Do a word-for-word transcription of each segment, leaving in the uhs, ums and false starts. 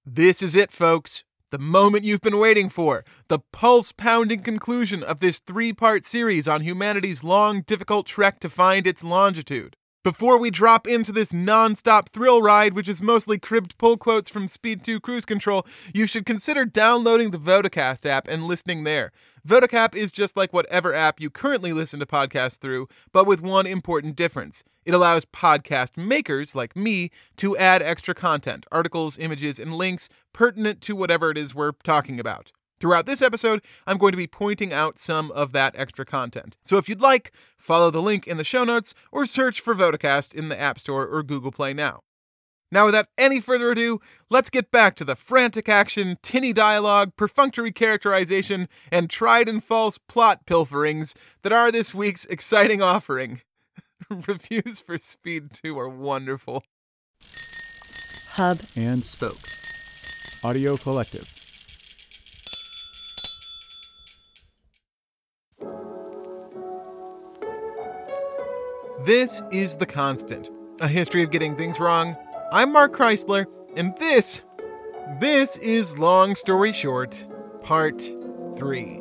This is it, folks. The moment you've been waiting for. The pulse-pounding conclusion of this three-part series on humanity's long, difficult trek to find its longitude. Before we drop into this non-stop thrill ride, which is mostly cribbed pull quotes from Speed two Cruise Control, you should consider downloading the Vodacast app and listening there. Vodacast is just like whatever app you currently listen to podcasts through, but with one important difference. It allows podcast makers, like me, to add extra content, articles, images, and links pertinent to whatever it is we're talking about. Throughout this episode, I'm going to be pointing out some of that extra content. So if you'd like, follow the link in the show notes or search for Vodacast in the App Store or Google Play now. Now, without any further ado, let's get back to the frantic action, tinny dialogue, perfunctory characterization, and tried and false plot pilferings that are this week's exciting offering. Reviews for Speed two are wonderful. Hub and Spoke Audio Collective. This is The Constant, a history of getting things wrong. I'm Mark Chrysler, and this, this is Long Story Short, Part three.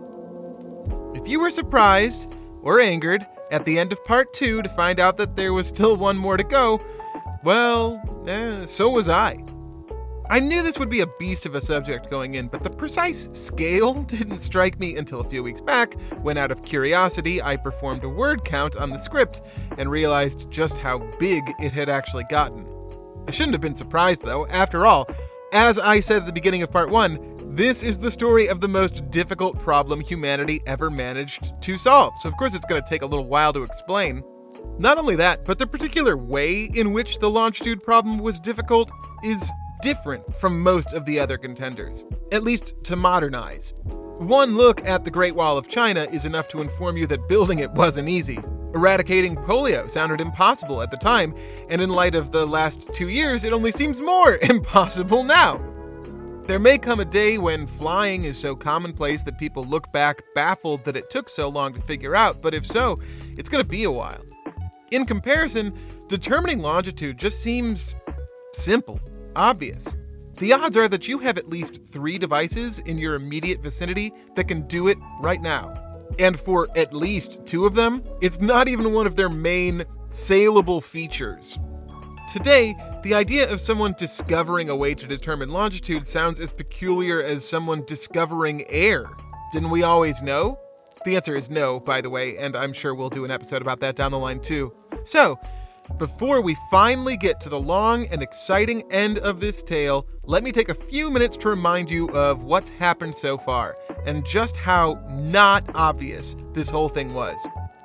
If you were surprised or angered at the end of Part two to find out that there was still one more to go, well, eh, so was I. I knew this would be a beast of a subject going in, but the precise scale didn't strike me until a few weeks back, when out of curiosity I performed a word count on the script and realized just how big it had actually gotten. I shouldn't have been surprised though. After all, as I said at the beginning of part one, this is the story of the most difficult problem humanity ever managed to solve. So of course it's going to take a little while to explain. Not only that, but the particular way in which the longitude problem was difficult is different from most of the other contenders, at least to modern eyes. One look at the Great Wall of China is enough to inform you that building it wasn't easy. Eradicating polio sounded impossible at the time, and in light of the last two years, it only seems more impossible now. There may come a day when flying is so commonplace that people look back baffled that it took so long to figure out, but if so, it's going to be a while. In comparison, determining longitude just seems simple. Obvious. The odds are that you have at least three devices in your immediate vicinity that can do it right now. And for at least two of them, it's not even one of their main saleable features. Today, the idea of someone discovering a way to determine longitude sounds as peculiar as someone discovering air. Didn't we always know? The answer is no, by the way, and I'm sure we'll do an episode about that down the line too. So, before we finally get to the long and exciting end of this tale, let me take a few minutes to remind you of what's happened so far, and just how not obvious this whole thing was.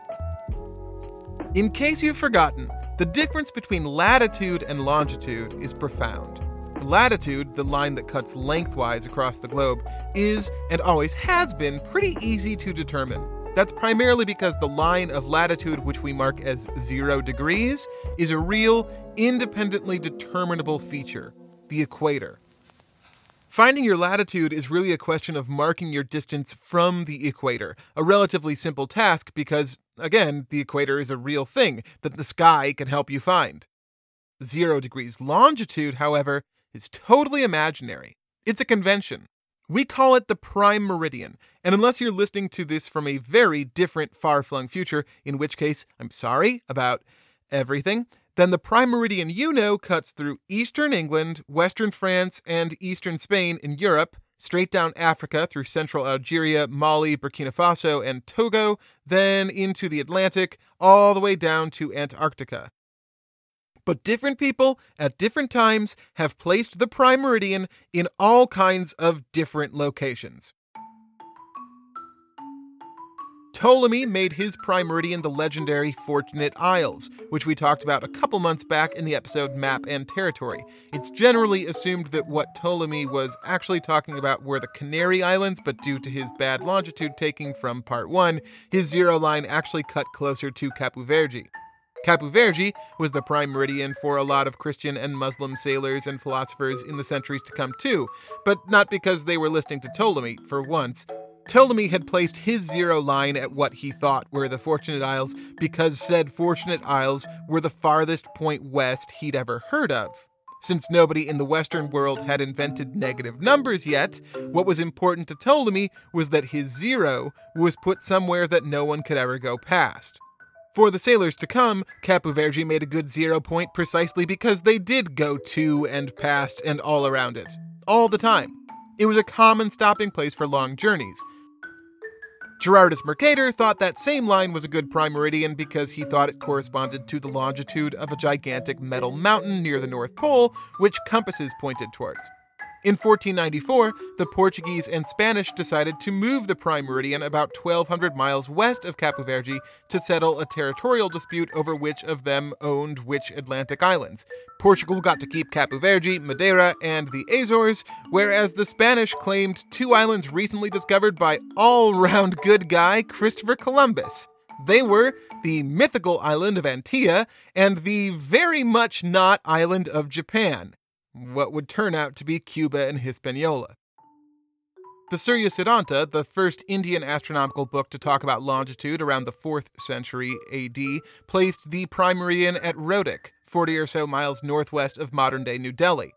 In case you've forgotten, the difference between latitude and longitude is profound. Latitude, the line that cuts lengthwise across the globe, is, and always has been, pretty easy to determine. That's primarily because the line of latitude, which we mark as zero degrees, is a real, independently determinable feature, the equator. Finding your latitude is really a question of marking your distance from the equator, a relatively simple task because, again, the equator is a real thing that the sky can help you find. Zero degrees longitude, however, is totally imaginary. It's a convention. We call it the prime meridian, and unless you're listening to this from a very different far-flung future, in which case I'm sorry about everything, then the prime meridian you know cuts through eastern England, western France, and eastern Spain in Europe, straight down Africa through central Algeria, Mali, Burkina Faso, and Togo, then into the Atlantic, all the way down to Antarctica. But different people at different times have placed the prime meridian in all kinds of different locations. Ptolemy made his prime meridian the legendary Fortunate Isles, which we talked about a couple months back in the episode Map and Territory. It's generally assumed that what Ptolemy was actually talking about were the Canary Islands, but due to his bad longitude taking from part one, his zero line actually cut closer to Capu Verge. Capu Verge was the prime meridian for a lot of Christian and Muslim sailors and philosophers in the centuries to come too, but not because they were listening to Ptolemy, for once. Ptolemy had placed his zero line at what he thought were the Fortunate Isles because said Fortunate Isles were the farthest point west he'd ever heard of. Since nobody in the Western world had invented negative numbers yet, what was important to Ptolemy was that his zero was put somewhere that no one could ever go past. For the sailors to come, Capu Verge made a good zero point precisely because they did go to and past and all around it, all the time. It was a common stopping place for long journeys. Gerardus Mercator thought that same line was a good prime meridian because he thought it corresponded to the longitude of a gigantic metal mountain near the North Pole, which compasses pointed towards. In fourteen ninety-four, the Portuguese and Spanish decided to move the prime meridian about twelve hundred miles west of Capu Verge to settle a territorial dispute over which of them owned which Atlantic islands. Portugal got to keep Capu Verge, Madeira, and the Azores, whereas the Spanish claimed two islands recently discovered by all-round good guy Christopher Columbus. They were the mythical island of Antilla and the very much not island of Japan, what would turn out to be Cuba and Hispaniola. The Surya Siddhanta, the first Indian astronomical book to talk about longitude around the fourth century A D, placed the prime meridian at Rhodik, forty or so miles northwest of modern-day New Delhi.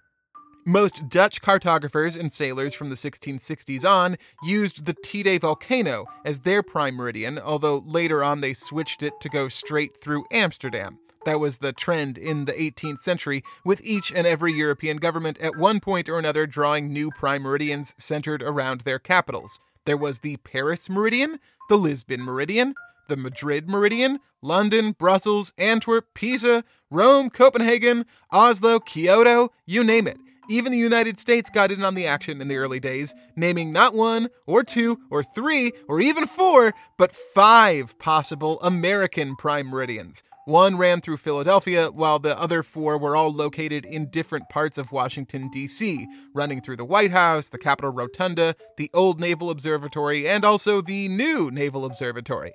Most Dutch cartographers and sailors from the sixteen sixties on used the Teide volcano as their prime meridian, although later on they switched it to go straight through Amsterdam. That was the trend in the eighteenth century, with each and every European government at one point or another drawing new prime meridians centered around their capitals. There was the Paris meridian, the Lisbon meridian, the Madrid meridian, London, Brussels, Antwerp, Pisa, Rome, Copenhagen, Oslo, Kyoto, you name it. Even the United States got in on the action in the early days, naming not one, or two, or three, or even four, but five possible American prime meridians. One ran through Philadelphia, while the other four were all located in different parts of Washington, D C, running through the White House, the Capitol Rotunda, the Old Naval Observatory, and also the New Naval Observatory.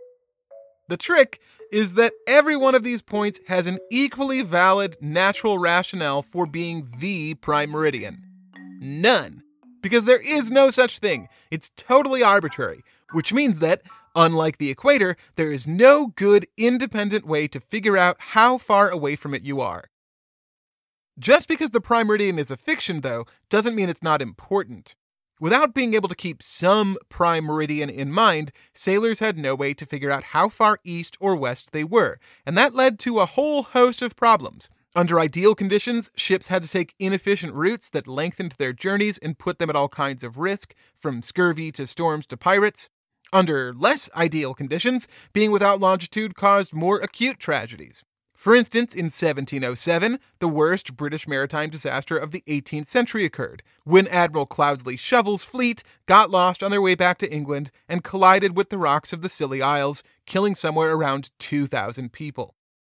The trick is that every one of these points has an equally valid natural rationale for being the prime meridian. None. Because there is no such thing. It's totally arbitrary, which means that, unlike the equator, there is no good independent way to figure out how far away from it you are. Just because the prime meridian is a fiction, though, doesn't mean it's not important. Without being able to keep some prime meridian in mind, sailors had no way to figure out how far east or west they were, and that led to a whole host of problems. Under ideal conditions, ships had to take inefficient routes that lengthened their journeys and put them at all kinds of risk, from scurvy to storms to pirates. Under less ideal conditions, being without longitude caused more acute tragedies. For instance, in seventeen oh seven, the worst British maritime disaster of the eighteenth century occurred, when Admiral Cloudesley Shovel's fleet got lost on their way back to England and collided with the rocks of the Scilly Isles, killing somewhere around two thousand people.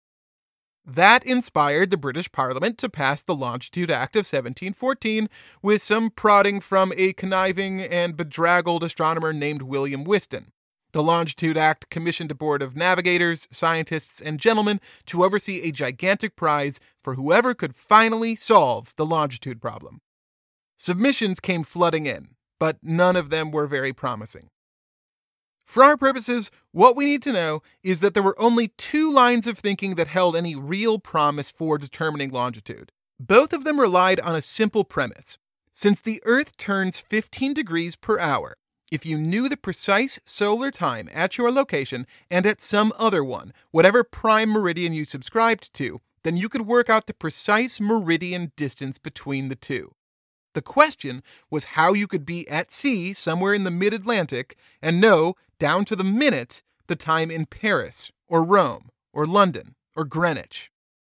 That inspired the British Parliament to pass the Longitude Act of seventeen fourteen, with some prodding from a conniving and bedraggled astronomer named William Whiston. The Longitude Act commissioned a board of navigators, scientists, and gentlemen to oversee a gigantic prize for whoever could finally solve the longitude problem. Submissions came flooding in, but none of them were very promising. For our purposes, what we need to know is that there were only two lines of thinking that held any real promise for determining longitude. Both of them relied on a simple premise. Since the Earth turns fifteen degrees per hour, if you knew the precise solar time at your location and at some other one, whatever prime meridian you subscribed to, then you could work out the precise meridian distance between the two. The question was how you could be at sea somewhere in the mid-Atlantic and know, down to the minute, the time in Paris, or Rome, or London, or Greenwich.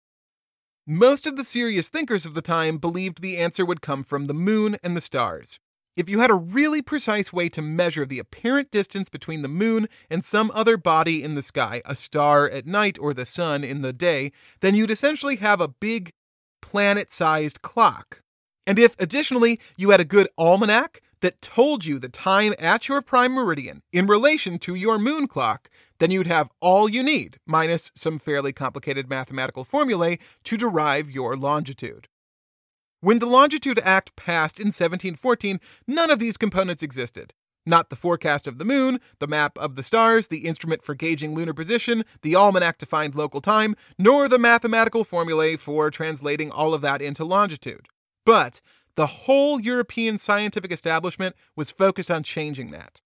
Most of the serious thinkers of the time believed the answer would come from the moon and the stars. If you had a really precise way to measure the apparent distance between the moon and some other body in the sky, a star at night or the sun in the day, then you'd essentially have a big planet-sized clock. And if, additionally, you had a good almanac that told you the time at your prime meridian in relation to your moon clock, then you'd have all you need, minus some fairly complicated mathematical formulae, to derive your longitude. When the Longitude Act passed in seventeen fourteen, none of these components existed. Not the forecast of the moon, the map of the stars, the instrument for gauging lunar position, the almanac to find local time, nor the mathematical formulae for translating all of that into longitude. But the whole European scientific establishment was focused on changing that.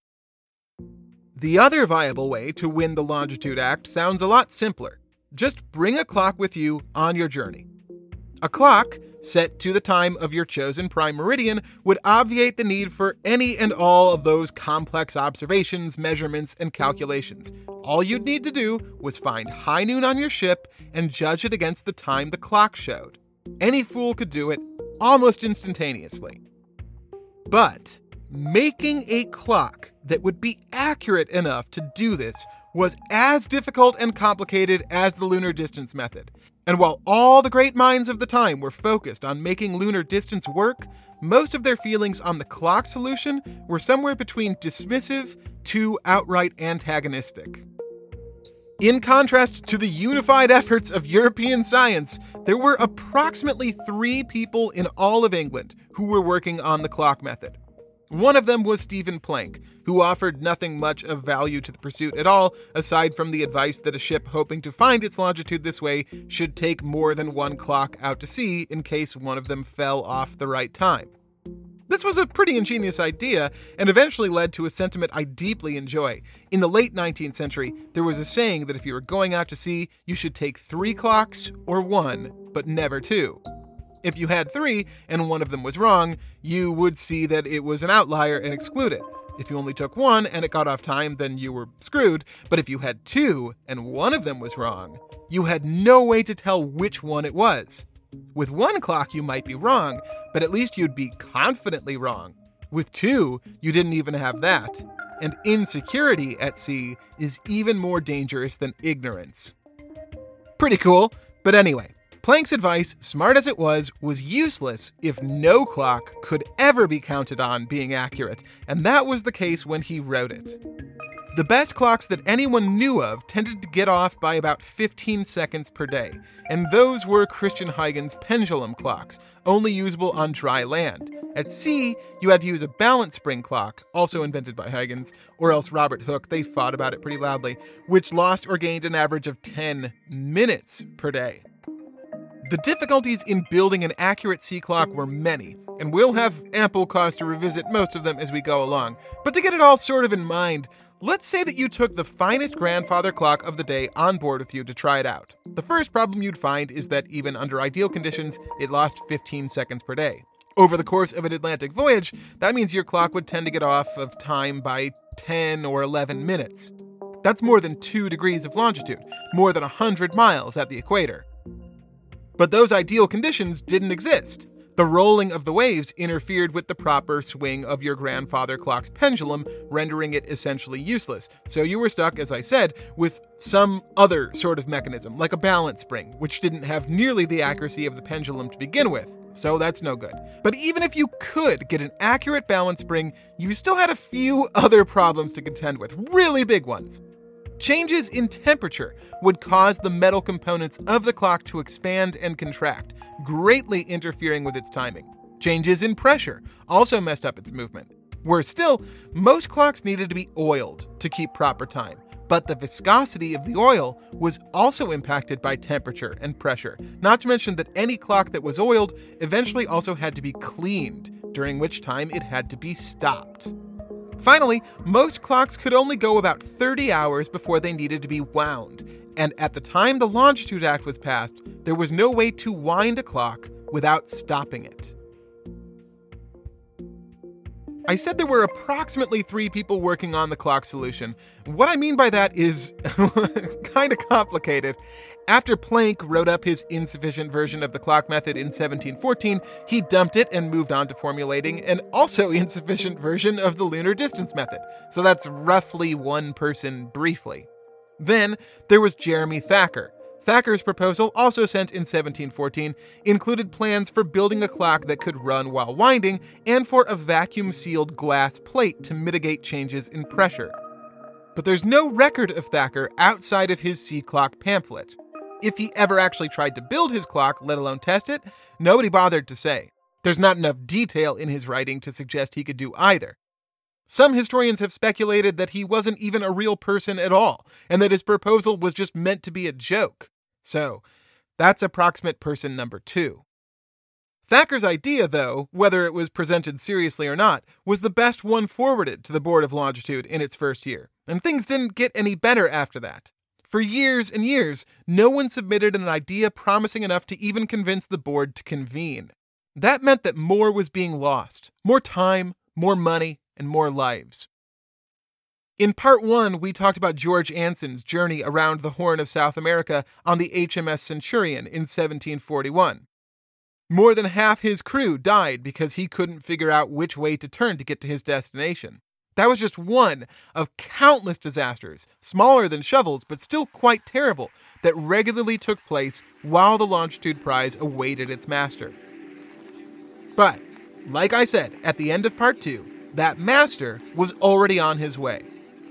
The other viable way to win the Longitude Act sounds a lot simpler. Just bring a clock with you on your journey. A clock, set to the time of your chosen prime meridian, would obviate the need for any and all of those complex observations, measurements, and calculations. All you'd need to do was find high noon on your ship and judge it against the time the clock showed. Any fool could do it almost instantaneously. But making a clock that would be accurate enough to do this was as difficult and complicated as the lunar distance method. And while all the great minds of the time were focused on making lunar distance work, most of their feelings on the clock solution were somewhere between dismissive to outright antagonistic. In contrast to the unified efforts of European science, there were approximately three people in all of England who were working on the clock method. One of them was Stephen Planck, who offered nothing much of value to the pursuit at all, aside from the advice that a ship hoping to find its longitude this way should take more than one clock out to sea in case one of them fell off the right time. This was a pretty ingenious idea, and eventually led to a sentiment I deeply enjoy. In the late nineteenth century, there was a saying that if you were going out to sea, you should take three clocks or one, but never two. If you had three, and one of them was wrong, you would see that it was an outlier and exclude it. If you only took one and it got off time, then you were screwed. But if you had two, and one of them was wrong, you had no way to tell which one it was. With one clock, you might be wrong, but at least you'd be confidently wrong. With two, you didn't even have that. And insecurity at sea is even more dangerous than ignorance. Pretty cool, but anyway. Planck's advice, smart as it was, was useless if no clock could ever be counted on being accurate, and that was the case when he wrote it. The best clocks that anyone knew of tended to get off by about fifteen seconds per day, and those were Christian Huygens pendulum clocks, only usable on dry land. At sea, you had to use a balance spring clock, also invented by Huygens, or else Robert Hooke, they fought about it pretty loudly, which lost or gained an average of ten minutes per day. The difficulties in building an accurate sea clock were many, and we'll have ample cause to revisit most of them as we go along. But to get it all sort of in mind, let's say that you took the finest grandfather clock of the day on board with you to try it out. The first problem you'd find is that even under ideal conditions, it lost fifteen seconds per day. Over the course of an Atlantic voyage, that means your clock would tend to get off of time by ten or eleven minutes. That's more than two degrees of longitude, more than one hundred miles at the equator. But those ideal conditions didn't exist. The rolling of the waves interfered with the proper swing of your grandfather clock's pendulum, rendering it essentially useless. So you were stuck, as I said, with some other sort of mechanism, like a balance spring, which didn't have nearly the accuracy of the pendulum to begin with. So that's no good. But even if you could get an accurate balance spring, you still had a few other problems to contend with, really big ones. Changes in temperature would cause the metal components of the clock to expand and contract, greatly interfering with its timing. Changes in pressure also messed up its movement. Worse still, most clocks needed to be oiled to keep proper time, but the viscosity of the oil was also impacted by temperature and pressure, not to mention that any clock that was oiled eventually also had to be cleaned, during which time it had to be stopped. Finally, most clocks could only go about thirty hours before they needed to be wound, and at the time the Longitude Act was passed, there was no way to wind a clock without stopping it. I said there were approximately three people working on the clock solution. What I mean by that is kind of complicated. After Planck wrote up his insufficient version of the clock method in seventeen fourteen, he dumped it and moved on to formulating an also insufficient version of the lunar distance method. So that's roughly one person briefly. Then there was Jeremy Thacker. Thacker's proposal, also sent in seventeen fourteen, included plans for building a clock that could run while winding and for a vacuum-sealed glass plate to mitigate changes in pressure. But there's no record of Thacker outside of his sea clock pamphlet. If he ever actually tried to build his clock, let alone test it, nobody bothered to say. There's not enough detail in his writing to suggest he could do either. Some historians have speculated that he wasn't even a real person at all, and that his proposal was just meant to be a joke. So, that's approximate person number two. Thacker's idea, though, whether it was presented seriously or not, was the best one forwarded to the Board of Longitude in its first year, and things didn't get any better after that. For years and years, no one submitted an idea promising enough to even convince the board to convene. That meant that more was being lost. More time, more money, and more lives. In part one, we talked about George Anson's journey around the Horn of South America on the H M S Centurion in seventeen forty-one. More than half his crew died because he couldn't figure out which way to turn to get to his destination. That was just one of countless disasters, smaller than shovels, but still quite terrible, that regularly took place while the Longitude Prize awaited its master. But, like I said at the end of part two, that master was already on his way.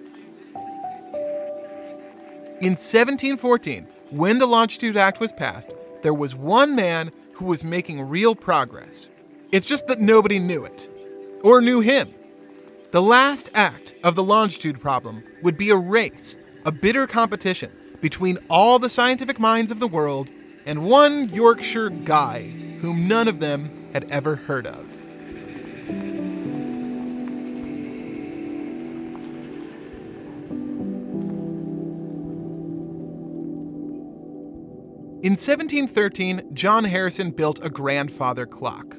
In seventeen fourteen, when the Longitude Act was passed, there was one man who was making real progress. It's just that nobody knew it, or knew him. The last act of the longitude problem would be a race, a bitter competition between all the scientific minds of the world and one Yorkshire guy whom none of them had ever heard of. In seventeen thirteen, John Harrison built a grandfather clock.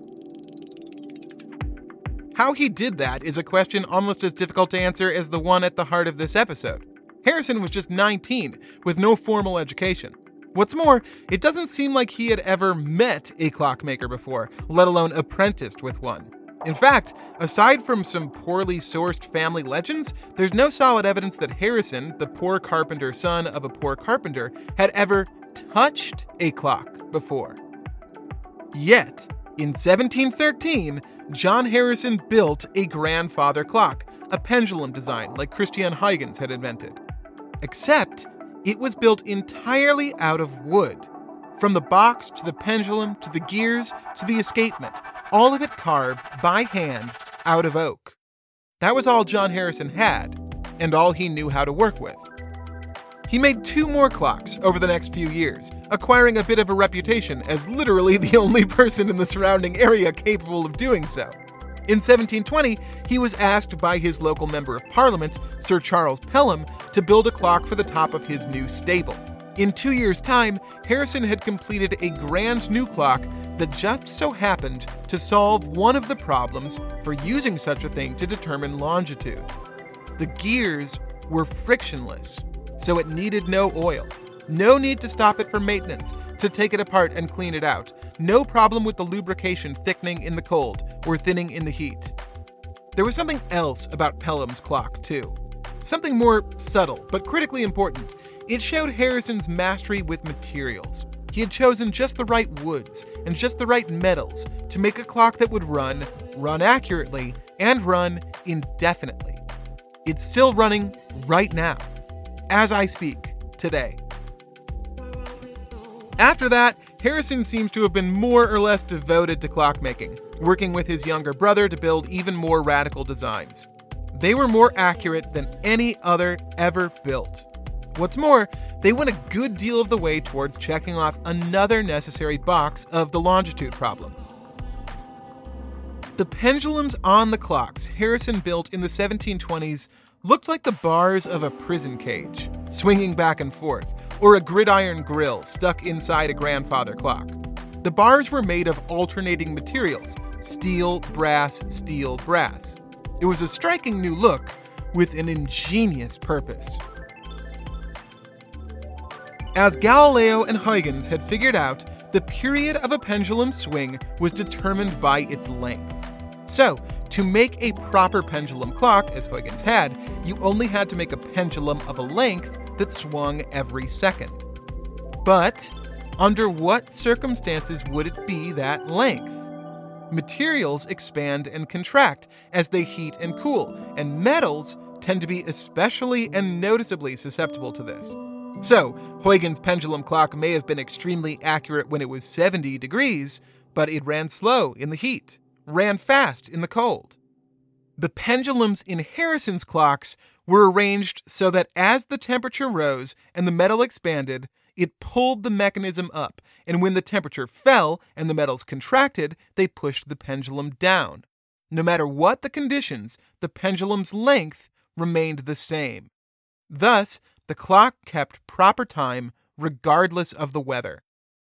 How he did that is a question almost as difficult to answer as the one at the heart of this episode. Harrison was just nineteen, with no formal education. What's more, it doesn't seem like he had ever met a clockmaker before, let alone apprenticed with one. In fact, aside from some poorly sourced family legends, there's no solid evidence that Harrison, the poor carpenter son of a poor carpenter, had ever touched a clock before. Yet, in seventeen thirteen, John Harrison built a grandfather clock, a pendulum design like Christian Huygens had invented. Except, it was built entirely out of wood. From the box to the pendulum to the gears to the escapement, all of it carved by hand out of oak. That was all John Harrison had, and all he knew how to work with. He made two more clocks over the next few years, acquiring a bit of a reputation as literally the only person in the surrounding area capable of doing so. In seventeen twenty, he was asked by his local Member of Parliament, Sir Charles Pelham, to build a clock for the top of his new stable. In two years' time, Harrison had completed a grand new clock that just so happened to solve one of the problems for using such a thing to determine longitude. The gears were frictionless, so it needed no oil. No need to stop it for maintenance, to take it apart and clean it out. No problem with the lubrication thickening in the cold or thinning in the heat. There was something else about Pelham's clock, too. Something more subtle, but critically important. It showed Harrison's mastery with materials. He had chosen just the right woods and just the right metals to make a clock that would run, run accurately, and run indefinitely. It's still running right now, as I speak, today. After that, Harrison seems to have been more or less devoted to clockmaking, working with his younger brother to build even more radical designs. They were more accurate than any other ever built. What's more, they went a good deal of the way towards checking off another necessary box of the longitude problem. The pendulums on the clocks Harrison built in the seventeen twenties looked like the bars of a prison cage, swinging back and forth, or a gridiron grill stuck inside a grandfather clock. The bars were made of alternating materials, steel, brass, steel, brass. It was a striking new look with an ingenious purpose. As Galileo and Huygens had figured out, the period of a pendulum swing was determined by its length. So, to make a proper pendulum clock, as Huygens had, you only had to make a pendulum of a length that swung every second. But, under what circumstances would it be that length? Materials expand and contract as they heat and cool, and metals tend to be especially and noticeably susceptible to this. So, Huygens' pendulum clock may have been extremely accurate when it was seventy degrees, but it ran slow in the heat, ran fast in the cold. The pendulums in Harrison's clocks were arranged so that as the temperature rose and the metal expanded, it pulled the mechanism up, and when the temperature fell and the metals contracted, they pushed the pendulum down. No matter what the conditions, the pendulum's length remained the same. Thus, the clock kept proper time regardless of the weather.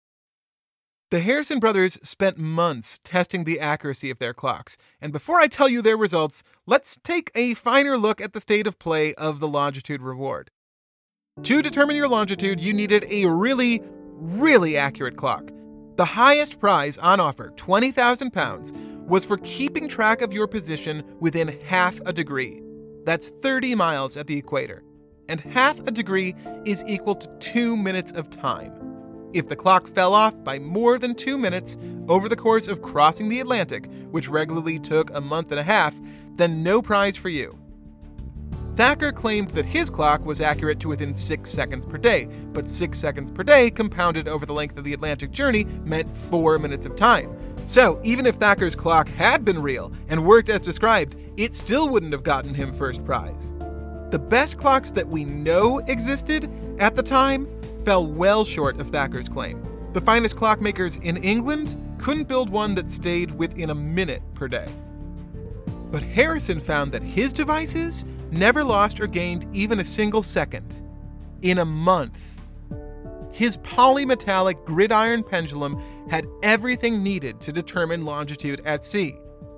The Harrison brothers spent months testing the accuracy of their clocks, and before I tell you their results, let's take a finer look at the state of play of the longitude reward. To determine your longitude, you needed a really, really accurate clock. The highest prize on offer, twenty thousand pounds, was for keeping track of your position within half a degree. That's thirty miles at the equator. And half a degree is equal to two minutes of time. If the clock fell off by more than two minutes over the course of crossing the Atlantic, which regularly took a month and a half, then no prize for you. Thacker claimed that his clock was accurate to within six seconds per day, but six seconds per day compounded over the length of the Atlantic journey meant four minutes of time. So even if Thacker's clock had been real and worked as described, it still wouldn't have gotten him first prize. The best clocks that we know existed at the time fell well short of Thacker's claim. The finest clockmakers in England couldn't build one that stayed within a minute per day. But Harrison found that his devices never lost or gained even a single second. In a month. His polymetallic gridiron pendulum had everything needed to determine longitude at sea.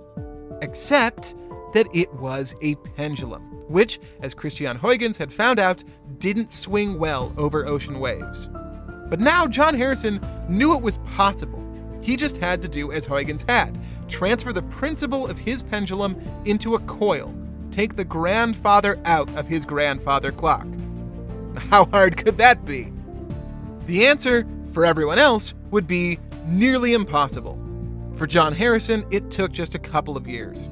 Except that it was a pendulum, which, as Christian Huygens had found out, didn't swing well over ocean waves. But now John Harrison knew it was possible. He just had to do as Huygens had, transfer the principle of his pendulum into a coil, take the grandfather out of his grandfather clock. How hard could that be? The answer, for everyone else, would be nearly impossible. For John Harrison, it took just a couple of years.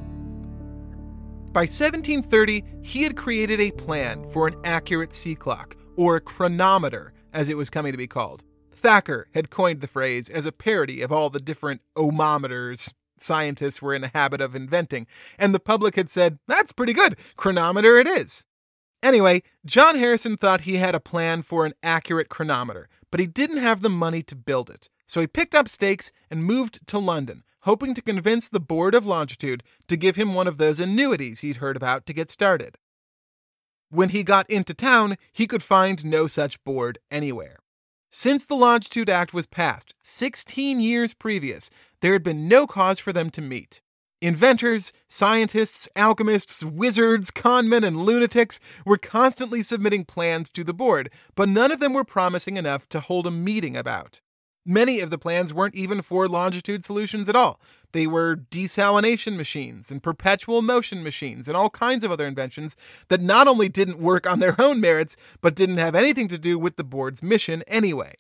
By seventeen thirty, he had created a plan for an accurate sea clock, or chronometer, as it was coming to be called. Thacker had coined the phrase as a parody of all the different ohmometers scientists were in the habit of inventing, and the public had said, "That's pretty good, chronometer it is." Anyway, John Harrison thought he had a plan for an accurate chronometer, but he didn't have the money to build it. So he picked up stakes and moved to London, hoping to convince the Board of Longitude to give him one of those annuities he'd heard about to get started. When he got into town, he could find no such board anywhere. Since the Longitude Act was passed, sixteen years previous, there had been no cause for them to meet. Inventors, scientists, alchemists, wizards, conmen, and lunatics were constantly submitting plans to the board, but none of them were promising enough to hold a meeting about. Many of the plans weren't even for longitude solutions at all. They were desalination machines and perpetual motion machines and all kinds of other inventions that not only didn't work on their own merits, but didn't have anything to do with the board's mission anyway.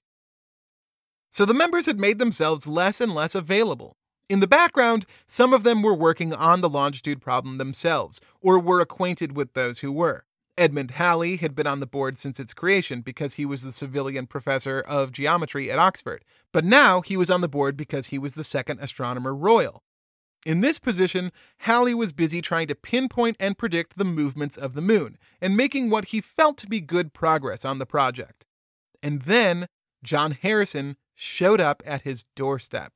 So the members had made themselves less and less available. In the background, some of them were working on the longitude problem themselves, or were acquainted with those who were. Edmund Halley had been on the board since its creation because he was the civilian professor of geometry at Oxford, but now he was on the board because he was the second Astronomer Royal. In this position, Halley was busy trying to pinpoint and predict the movements of the moon, and making what he felt to be good progress on the project. And then, John Harrison showed up at his doorstep.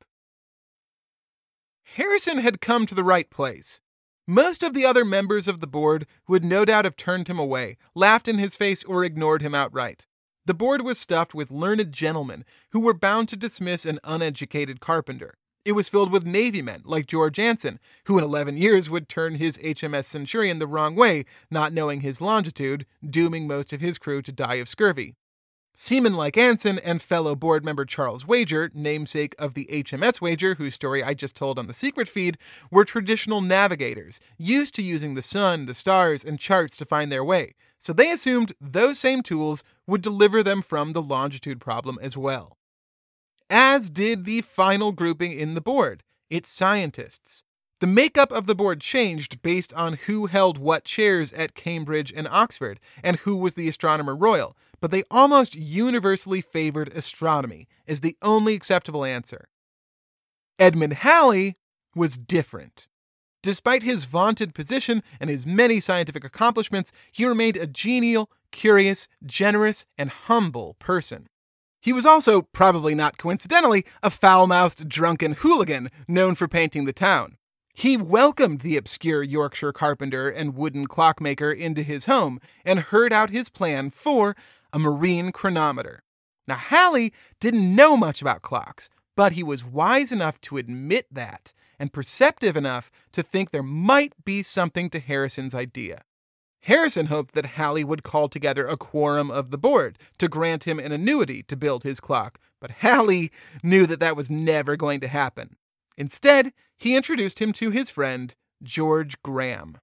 Harrison had come to the right place. Most of the other members of the board would no doubt have turned him away, laughed in his face, or ignored him outright. The board was stuffed with learned gentlemen who were bound to dismiss an uneducated carpenter. It was filled with Navy men like George Anson, who in eleven years would turn his H M S Centurion the wrong way, not knowing his longitude, dooming most of his crew to die of scurvy. Seamen like Anson and fellow board member Charles Wager, namesake of the H M S Wager, whose story I just told on the secret feed, were traditional navigators, used to using the sun, the stars, and charts to find their way, so they assumed those same tools would deliver them from the longitude problem as well. As did the final grouping in the board, its scientists. The makeup of the board changed based on who held what chairs at Cambridge and Oxford, and who was the Astronomer Royal, but they almost universally favored astronomy as the only acceptable answer. Edmund Halley was different. Despite his vaunted position and his many scientific accomplishments, he remained a genial, curious, generous, and humble person. He was also, probably not coincidentally, a foul-mouthed drunken hooligan known for painting the town. He welcomed the obscure Yorkshire carpenter and wooden clockmaker into his home and heard out his plan for a marine chronometer. Now, Halley didn't know much about clocks, but he was wise enough to admit that and perceptive enough to think there might be something to Harrison's idea. Harrison hoped that Halley would call together a quorum of the board to grant him an annuity to build his clock, but Halley knew that that was never going to happen. Instead, he introduced him to his friend, George Graham.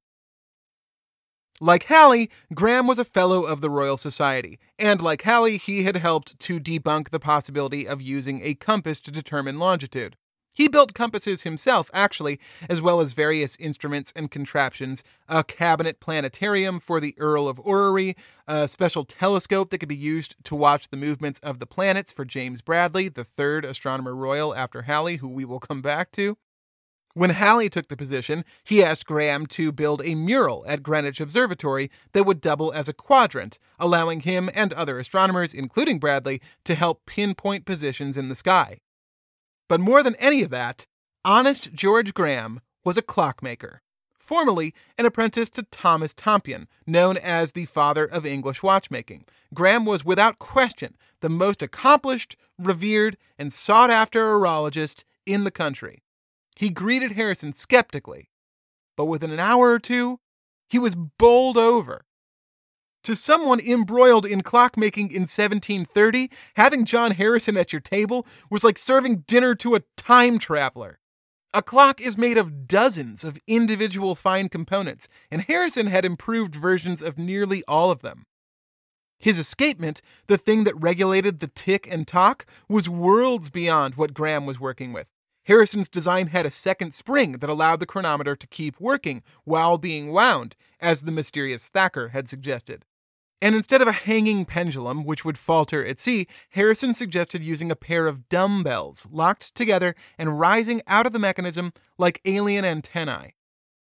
Like Halley, Graham was a fellow of the Royal Society, and like Halley, he had helped to debunk the possibility of using a compass to determine longitude. He built compasses himself, actually, as well as various instruments and contraptions, a cabinet planetarium for the Earl of Orrery, a special telescope that could be used to watch the movements of the planets for James Bradley, the third Astronomer Royal after Halley, who we will come back to. When Halley took the position, he asked Graham to build a mural at Greenwich Observatory that would double as a quadrant, allowing him and other astronomers, including Bradley, to help pinpoint positions in the sky. But more than any of that, honest George Graham was a clockmaker, formerly an apprentice to Thomas Tompion, known as the father of English watchmaking. Graham was without question the most accomplished, revered, and sought-after horologist in the country. He greeted Harrison skeptically, but within an hour or two, he was bowled over. To someone embroiled in clockmaking in seventeen thirty, having John Harrison at your table was like serving dinner to a time traveler. A clock is made of dozens of individual fine components, and Harrison had improved versions of nearly all of them. His escapement, the thing that regulated the tick and tock, was worlds beyond what Graham was working with. Harrison's design had a second spring that allowed the chronometer to keep working while being wound, as the mysterious Thacker had suggested. And instead of a hanging pendulum, which would falter at sea, Harrison suggested using a pair of dumbbells locked together and rising out of the mechanism like alien antennae.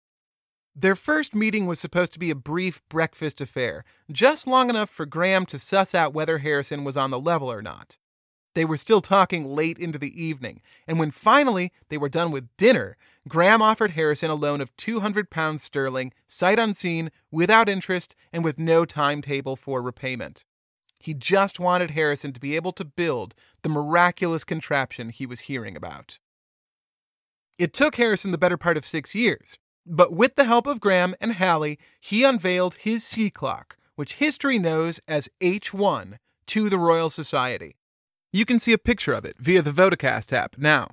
Their first meeting was supposed to be a brief breakfast affair, just long enough for Graham to suss out whether Harrison was on the level or not. They were still talking late into the evening, and when finally they were done with dinner, Graham offered Harrison a loan of two hundred pounds sterling, sight unseen, without interest, and with no timetable for repayment. He just wanted Harrison to be able to build the miraculous contraption he was hearing about. It took Harrison the better part of six years, but with the help of Graham and Halley, he unveiled his sea clock, which history knows as H one, to the Royal Society. You can see a picture of it via the Vodacast app now.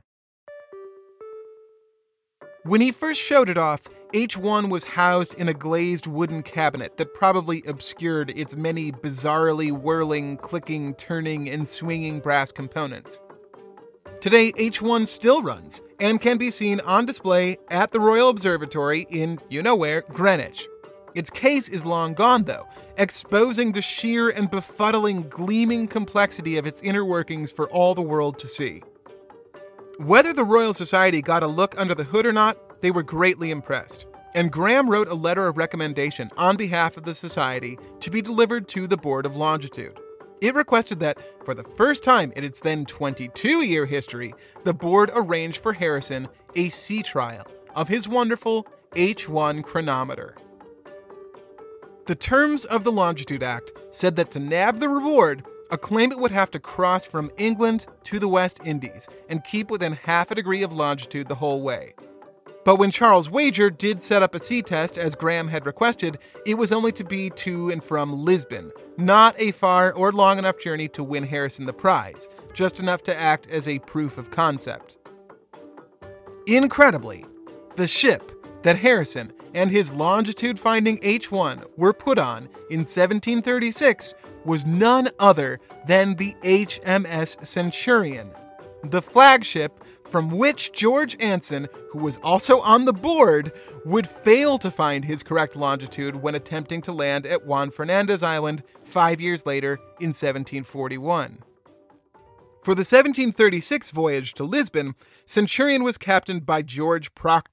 When he first showed it off, H one was housed in a glazed wooden cabinet that probably obscured its many bizarrely whirling, clicking, turning, and swinging brass components. Today, H one still runs and can be seen on display at the Royal Observatory in, you know where, Greenwich. Its case is long gone, though, exposing the sheer and befuddling, gleaming complexity of its inner workings for all the world to see. Whether the Royal Society got a look under the hood or not, they were greatly impressed, and Graham wrote a letter of recommendation on behalf of the Society to be delivered to the Board of Longitude. It requested that, for the first time in its then twenty-two-year history, the board arrange for Harrison a sea trial of his wonderful H one chronometer. The terms of the Longitude Act said that to nab the reward, a claimant would have to cross from England to the West Indies and keep within half a degree of longitude the whole way. But when Charles Wager did set up a sea test, as Graham had requested, it was only to be to and from Lisbon, not a far or long enough journey to win Harrison the prize, just enough to act as a proof of concept. Incredibly, the ship that Harrison and his longitude-finding H one were put on in seventeen thirty-six was none other than the H M S Centurion, the flagship from which George Anson, who was also on the board, would fail to find his correct longitude when attempting to land at Juan Fernandez Island five years later in seventeen forty-one. For the seventeen thirty-six voyage to Lisbon, Centurion was captained by George Proctor,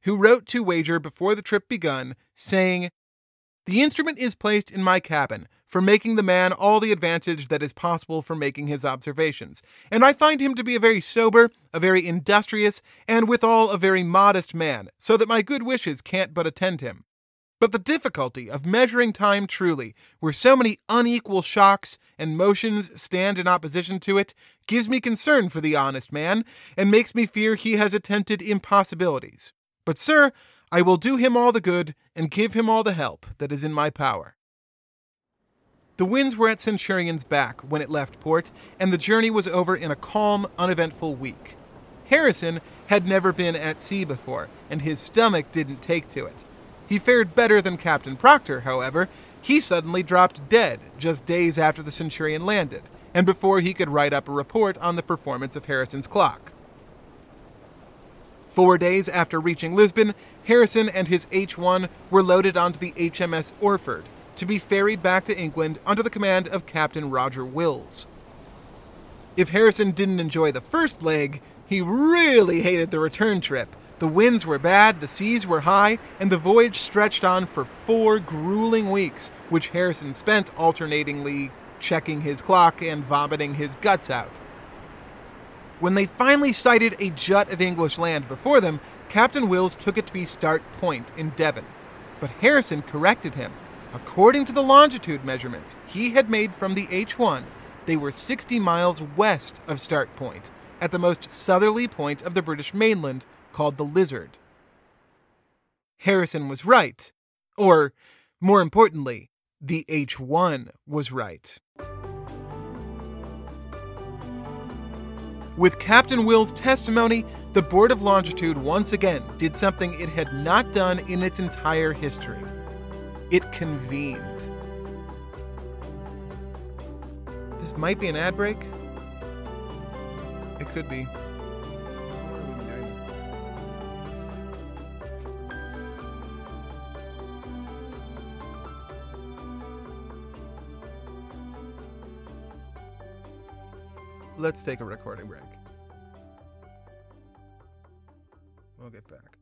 who wrote to Wager before the trip begun, saying, "The instrument is placed in my cabin for making the man all the advantage that is possible for making his observations, and I find him to be a very sober, a very industrious, and withal a very modest man, so that my good wishes can't but attend him. But the difficulty of measuring time truly, where so many unequal shocks and motions stand in opposition to it, gives me concern for the honest man, and makes me fear he has attempted impossibilities. But, sir, I will do him all the good, and give him all the help that is in my power." The winds were at Centurion's back when it left port, and the journey was over in a calm, uneventful week. Harrison had never been at sea before, and his stomach didn't take to it. He fared better than Captain Proctor, however. He suddenly dropped dead just days after the Centurion landed, and before he could write up a report on the performance of Harrison's clock. Four days after reaching Lisbon, Harrison and his H one were loaded onto the H M S Orford to be ferried back to England under the command of Captain Roger Wills. If Harrison didn't enjoy the first leg, he really hated the return trip. The winds were bad, the seas were high, and the voyage stretched on for four grueling weeks, which Harrison spent alternatingly checking his clock and vomiting his guts out. When they finally sighted a jut of English land before them, Captain Wills took it to be Start Point in Devon. But Harrison corrected him. According to the longitude measurements he had made from the H one, they were sixty miles west of Start Point, at the most southerly point of the British mainland, called the Lizard. Harrison was right. Or, more importantly, the H one was right. With Captain Wills' testimony, the Board of Longitude once again did something it had not done in its entire history. It convened. This might be an ad break. It could be. Let's take a recording break. We'll get back.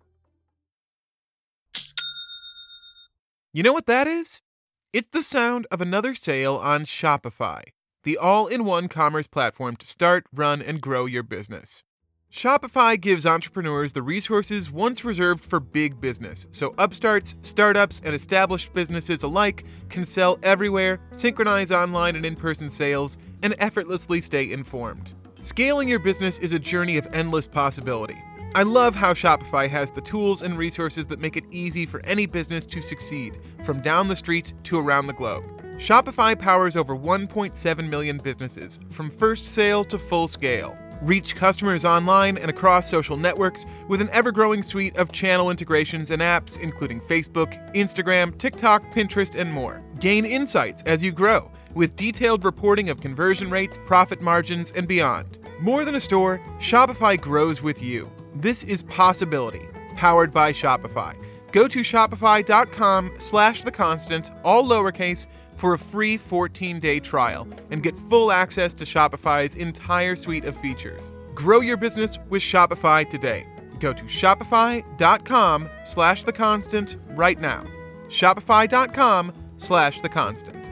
You know what that is? It's the sound of another sale on Shopify, the all-in-one commerce platform to start, run, and grow your business. Shopify gives entrepreneurs the resources once reserved for big business, so upstarts, startups, and established businesses alike can sell everywhere, synchronize online and in-person sales, and effortlessly stay informed. Scaling your business is a journey of endless possibility. I love how Shopify has the tools and resources that make it easy for any business to succeed, from down the street to around the globe. Shopify powers over one point seven million businesses, from first sale to full scale. Reach customers online and across social networks with an ever-growing suite of channel integrations and apps, including Facebook, Instagram, TikTok, Pinterest, and more. Gain insights as you grow, with detailed reporting of conversion rates, profit margins, and beyond. More than a store, Shopify grows with you. This is Possibility, powered by Shopify. Go to shopify.com slash the constant, all lowercase, for a free fourteen-day trial and get full access to Shopify's entire suite of features. Grow your business with Shopify today. Go to shopify.com slash the constant right now. Shopify.com slash the constant.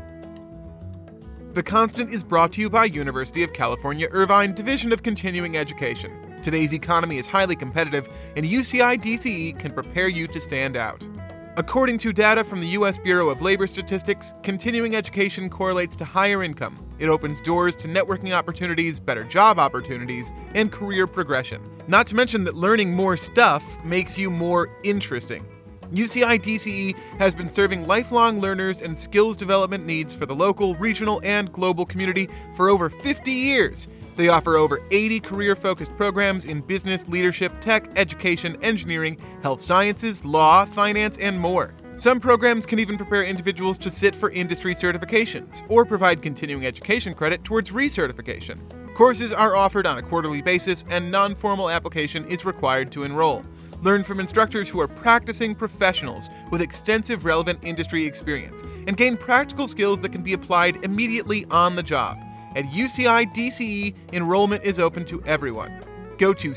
The Constant is brought to you by University of California, Irvine Division of Continuing Education. Today's economy is highly competitive, and U C I D C E can prepare you to stand out. According to data from the U S Bureau of Labor Statistics, continuing education correlates to higher income. It opens doors to networking opportunities, better job opportunities, and career progression. Not to mention that learning more stuff makes you more interesting. U C I D C E has been serving lifelong learners and skills development needs for the local, regional, and global community for over fifty years. They offer over eighty career-focused programs in business, leadership, tech, education, engineering, health sciences, law, finance, and more. Some programs can even prepare individuals to sit for industry certifications or provide continuing education credit towards recertification. Courses are offered on a quarterly basis, and non-formal application is required to enroll. Learn from instructors who are practicing professionals with extensive relevant industry experience, and gain practical skills that can be applied immediately on the job. At U C I D C E, enrollment is open to everyone. Go to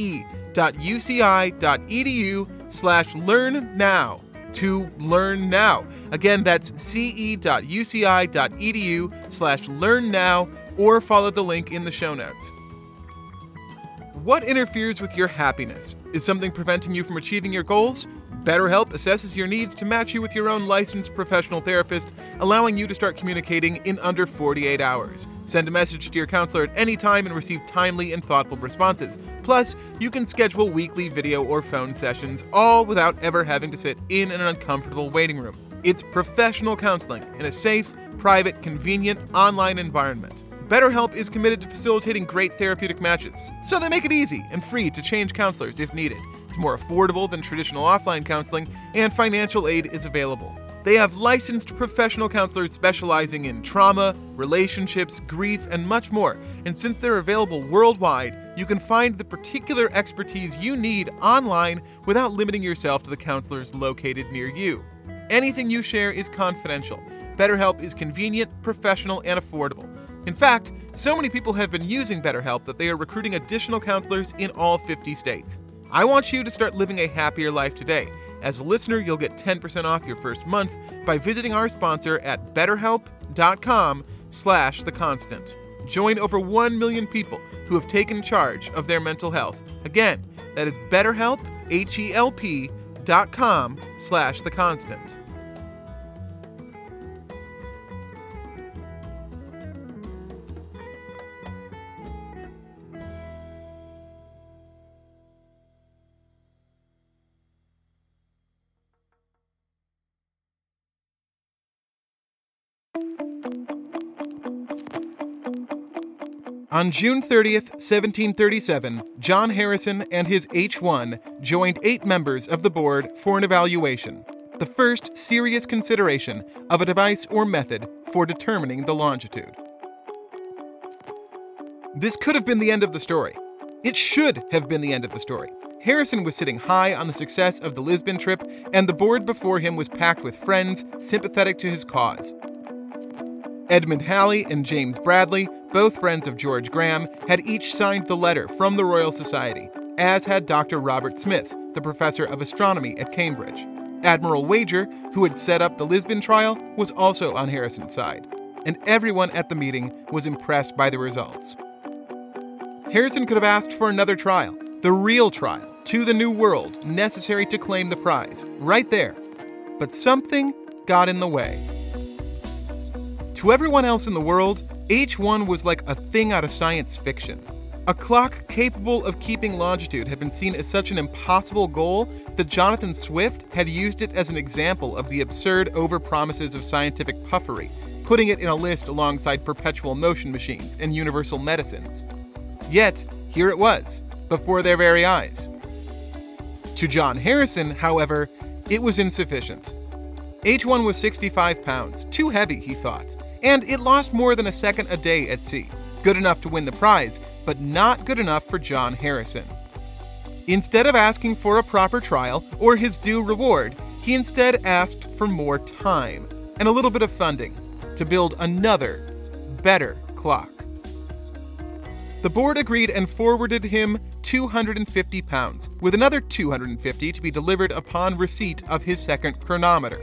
ce.uci.edu slash learn now to learn now. Again, that's ce.uci.edu slash learn now, or follow the link in the show notes. What interferes with your happiness? Is something preventing you from achieving your goals? BetterHelp assesses your needs to match you with your own licensed professional therapist, allowing you to start communicating in under forty-eight hours. Send a message to your counselor at any time and receive timely and thoughtful responses. Plus, you can schedule weekly video or phone sessions, all without ever having to sit in an uncomfortable waiting room. It's professional counseling in a safe, private, convenient, online environment. BetterHelp is committed to facilitating great therapeutic matches, so they make it easy and free to change counselors if needed. It's more affordable than traditional offline counseling, and financial aid is available. They have licensed professional counselors specializing in trauma, relationships, grief, and much more. And since they're available worldwide, you can find the particular expertise you need online without limiting yourself to the counselors located near you. Anything you share is confidential. BetterHelp is convenient, professional, and affordable. In fact, so many people have been using BetterHelp that they are recruiting additional counselors in all fifty states. I want you to start living a happier life today. As a listener, you'll get ten percent off your first month by visiting our sponsor at betterhelp.com slash the constant. Join over one million people who have taken charge of their mental health. Again, that is betterhelp, H-E-L-P dot com slash the constant. On June thirtieth, seventeen thirty-seven, John Harrison and his H one joined eight members of the board for an evaluation, the first serious consideration of a device or method for determining the longitude. This could have been the end of the story. It should have been the end of the story. Harrison was sitting high on the success of the Lisbon trip, and the board before him was packed with friends sympathetic to his cause. Edmund Halley and James Bradley, both friends of George Graham, had each signed the letter from the Royal Society, as had Doctor Robert Smith, the professor of astronomy at Cambridge. Admiral Wager, who had set up the Lisbon trial, was also on Harrison's side, and everyone at the meeting was impressed by the results. Harrison could have asked for another trial, the real trial, to the new world, necessary to claim the prize, right there. But something got in the way. To everyone else in the world, H one was like a thing out of science fiction. A clock capable of keeping longitude had been seen as such an impossible goal that Jonathan Swift had used it as an example of the absurd overpromises of scientific puffery, putting it in a list alongside perpetual motion machines and universal medicines. Yet, here it was, before their very eyes. To John Harrison, however, it was insufficient. H one was sixty-five pounds, too heavy, he thought. And it lost more than a second a day at sea. Good enough to win the prize, but not good enough for John Harrison. Instead of asking for a proper trial or his due reward, he instead asked for more time and a little bit of funding to build another, better clock. The board agreed and forwarded him two hundred fifty pounds, with another two hundred fifty to be delivered upon receipt of his second chronometer.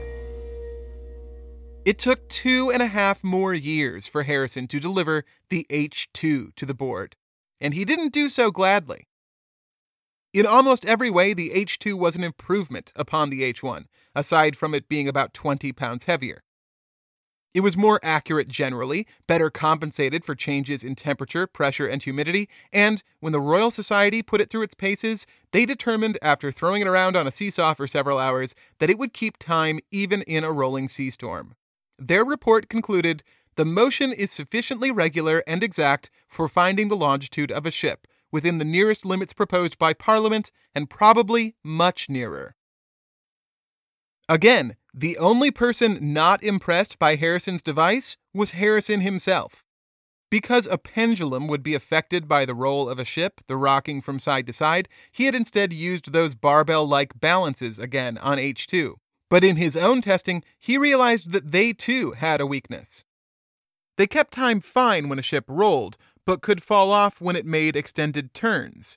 It took two and a half more years for Harrison to deliver the H two to the board, and he didn't do so gladly. In almost every way, the H two was an improvement upon the H one, aside from it being about twenty pounds heavier. It was more accurate generally, better compensated for changes in temperature, pressure, and humidity, and when the Royal Society put it through its paces, they determined, after throwing it around on a seesaw for several hours, that it would keep time even in a rolling sea storm. Their report concluded, the motion is sufficiently regular and exact for finding the longitude of a ship, within the nearest limits proposed by Parliament, and probably much nearer. Again, the only person not impressed by Harrison's device was Harrison himself. Because a pendulum would be affected by the roll of a ship, the rocking from side to side, he had instead used those barbell-like balances again on H two. But in his own testing, he realized that they too had a weakness. They kept time fine when a ship rolled, but could fall off when it made extended turns.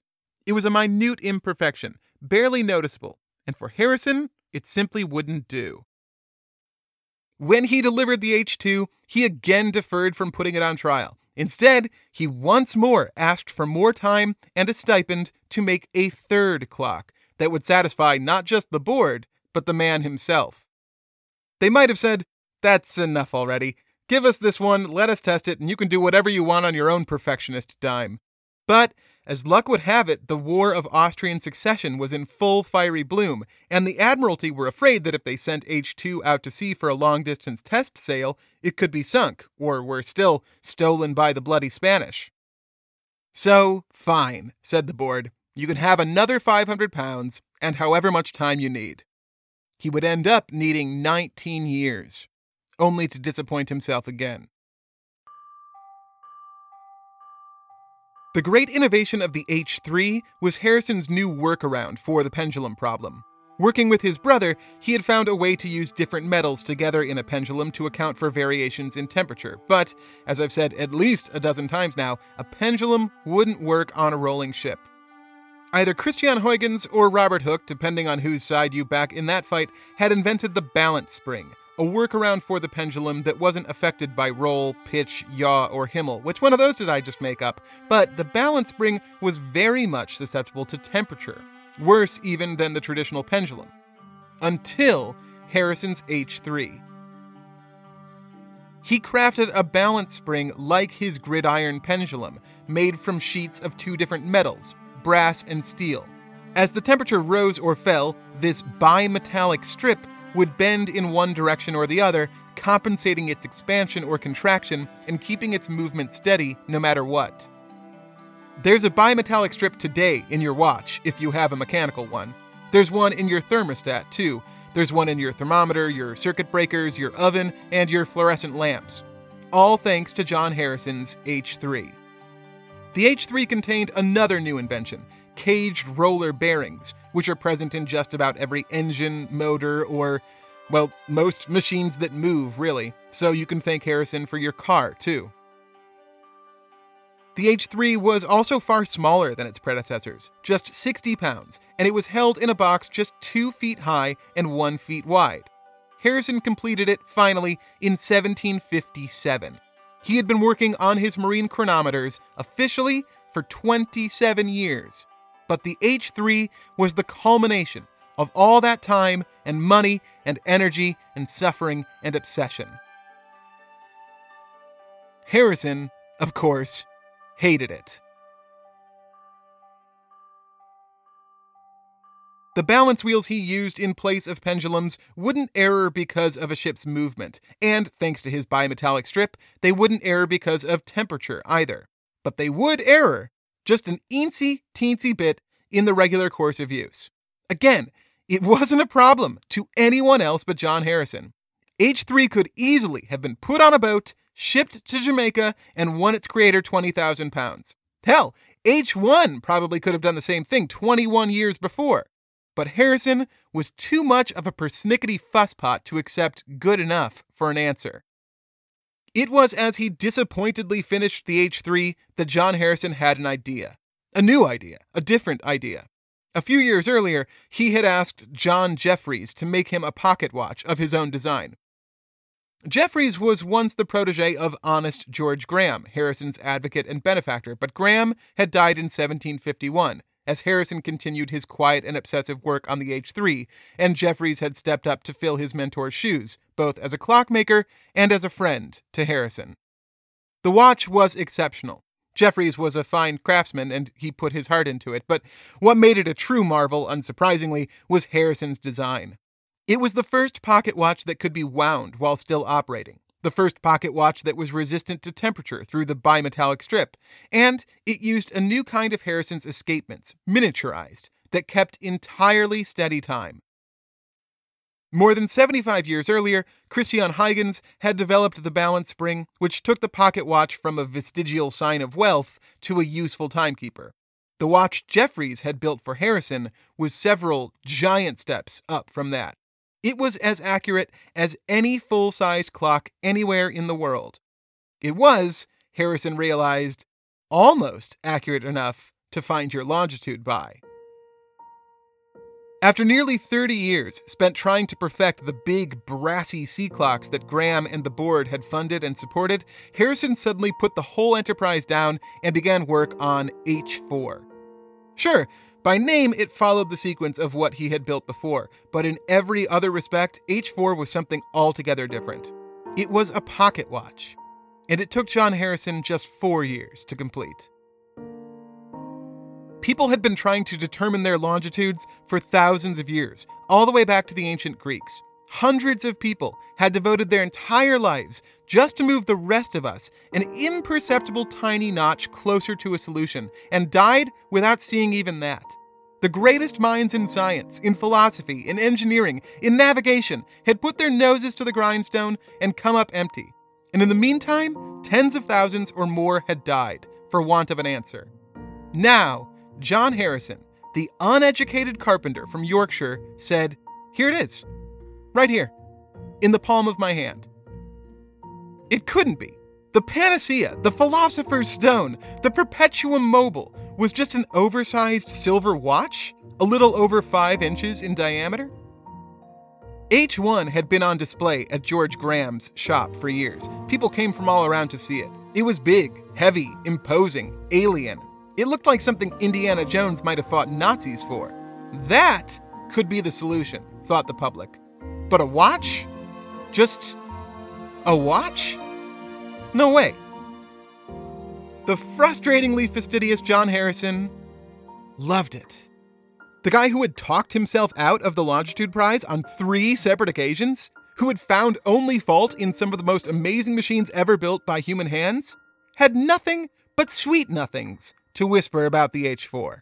It was a minute imperfection, barely noticeable, and for Harrison, it simply wouldn't do. When he delivered the H two, he again deferred from putting it on trial. Instead, he once more asked for more time and a stipend to make a third clock that would satisfy not just the board, but the man himself. They might have said, "That's enough already. Give us this one, let us test it, and you can do whatever you want on your own perfectionist dime." But, as luck would have it, the War of Austrian Succession was in full fiery bloom, and the Admiralty were afraid that if they sent H two out to sea for a long-distance test sail, it could be sunk, or worse still, stolen by the bloody Spanish. So, fine, said the board. You can have another five hundred pounds, and however much time you need. He would end up needing nineteen years, only to disappoint himself again. The great innovation of the H three was Harrison's new workaround for the pendulum problem. Working with his brother, he had found a way to use different metals together in a pendulum to account for variations in temperature. But, as I've said at least a dozen times now, a pendulum wouldn't work on a rolling ship. Either Christian Huygens or Robert Hooke, depending on whose side you back in that fight, had invented the balance spring, a workaround for the pendulum that wasn't affected by roll, pitch, yaw, or himmel. Which one of those did I just make up? But the balance spring was very much susceptible to temperature, worse even than the traditional pendulum. Until Harrison's H three. He crafted a balance spring like his gridiron pendulum, made from sheets of two different metals, brass and steel. As the temperature rose or fell, this bimetallic strip would bend in one direction or the other, compensating its expansion or contraction and keeping its movement steady no matter what. There's a bimetallic strip today in your watch if you have a mechanical one. There's one in your thermostat too. There's one in your thermometer, your circuit breakers, your oven, and your fluorescent lamps. All thanks to John Harrison's H three. The H three contained another new invention, caged roller bearings, which are present in just about every engine, motor, or, well, most machines that move, really. So you can thank Harrison for your car, too. The H three was also far smaller than its predecessors, just sixty pounds, and it was held in a box just two feet high and one feet wide. Harrison completed it, finally, in seventeen fifty-seven. He had been working on his marine chronometers, officially, for twenty-seven years. But the H three was the culmination of all that time and money and energy and suffering and obsession. Harrison, of course, hated it. The balance wheels he used in place of pendulums wouldn't error because of a ship's movement, and thanks to his bimetallic strip, they wouldn't error because of temperature either. But they would error just an eensy teensy bit in the regular course of use. Again, it wasn't a problem to anyone else but John Harrison. H three could easily have been put on a boat, shipped to Jamaica, and won its creator twenty thousand pounds. Hell, H one probably could have done the same thing twenty-one years before. But Harrison was too much of a persnickety fusspot to accept good enough for an answer. It was as he disappointedly finished the H three that John Harrison had an idea. A new idea, a different idea. A few years earlier, he had asked John Jeffries to make him a pocket watch of his own design. Jeffries was once the protege of honest George Graham, Harrison's advocate and benefactor, but Graham had died in seventeen fifty-one, as Harrison continued his quiet and obsessive work on the H three, and Jeffries had stepped up to fill his mentor's shoes, both as a clockmaker and as a friend to Harrison. The watch was exceptional. Jeffries was a fine craftsman, and he put his heart into it, but what made it a true marvel, unsurprisingly, was Harrison's design. It was the first pocket watch that could be wound while still operating, the first pocket watch that was resistant to temperature through the bimetallic strip, and it used a new kind of Harrison's escapements, miniaturized, that kept entirely steady time. More than seventy-five years earlier, Christian Huygens had developed the balance spring, which took the pocket watch from a vestigial sign of wealth to a useful timekeeper. The watch Jeffries had built for Harrison was several giant steps up from that. It was as accurate as any full-sized clock anywhere in the world. It was, Harrison realized, almost accurate enough to find your longitude by. After nearly thirty years spent trying to perfect the big, brassy sea clocks that Graham and the board had funded and supported, Harrison suddenly put the whole enterprise down and began work on H four. Sure, by name it followed the sequence of what he had built before, but in every other respect, H four was something altogether different. It was a pocket watch, and it took John Harrison just four years to complete. People had been trying to determine their longitudes for thousands of years, all the way back to the ancient Greeks. Hundreds of people had devoted their entire lives just to move the rest of us an imperceptible tiny notch closer to a solution, and died without seeing even that. The greatest minds in science, in philosophy, in engineering, in navigation had put their noses to the grindstone and come up empty. And in the meantime, tens of thousands or more had died for want of an answer. Now, John Harrison, the uneducated carpenter from Yorkshire, said, "Here it is. Right here. In the palm of my hand." It couldn't be. The panacea, the philosopher's stone, the perpetuum mobile was just an oversized silver watch, a little over five inches in diameter. H one had been on display at George Graham's shop for years. People came from all around to see it. It was big, heavy, imposing, alien. It looked like something Indiana Jones might have fought Nazis for. That could be the solution, thought the public. But a watch? Just a watch? No way. The frustratingly fastidious John Harrison loved it. The guy who had talked himself out of the Longitude Prize on three separate occasions, who had found only fault in some of the most amazing machines ever built by human hands, had nothing but sweet nothings to whisper about the H four.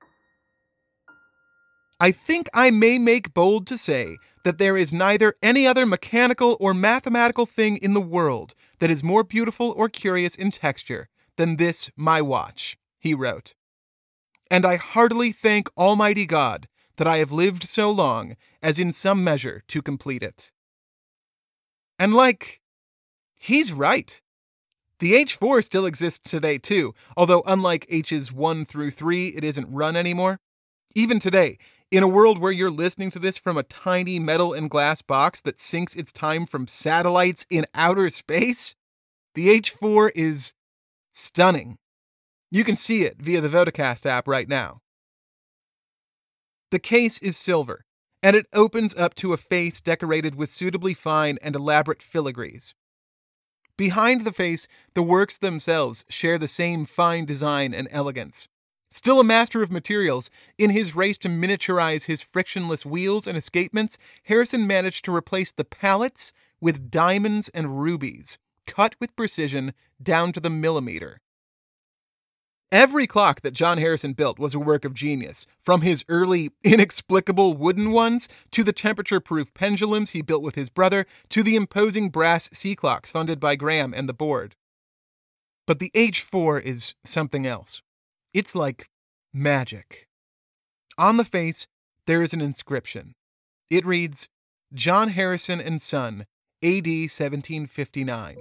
I think I may make bold to say that there is neither any other mechanical or mathematical thing in the world that is more beautiful or curious in texture than this my watch, he wrote. And I heartily thank Almighty God that I have lived so long as in some measure to complete it. And like, he's right. The H four still exists today too, although unlike H's one through three, it isn't run anymore. Even today, in a world where you're listening to this from a tiny metal and glass box that syncs its time from satellites in outer space, the H four is stunning. You can see it via the Vodacast app right now. The case is silver, and it opens up to a face decorated with suitably fine and elaborate filigrees. Behind the face, the works themselves share the same fine design and elegance. Still a master of materials, in his race to miniaturize his frictionless wheels and escapements, Harrison managed to replace the pallets with diamonds and rubies, cut with precision down to the millimeter. Every clock that John Harrison built was a work of genius, from his early, inexplicable wooden ones, to the temperature-proof pendulums he built with his brother, to the imposing brass sea clocks funded by Graham and the board. But the H four is something else. It's like magic. On the face, there is an inscription. It reads, John Harrison and Son, A D seventeen fifty-nine.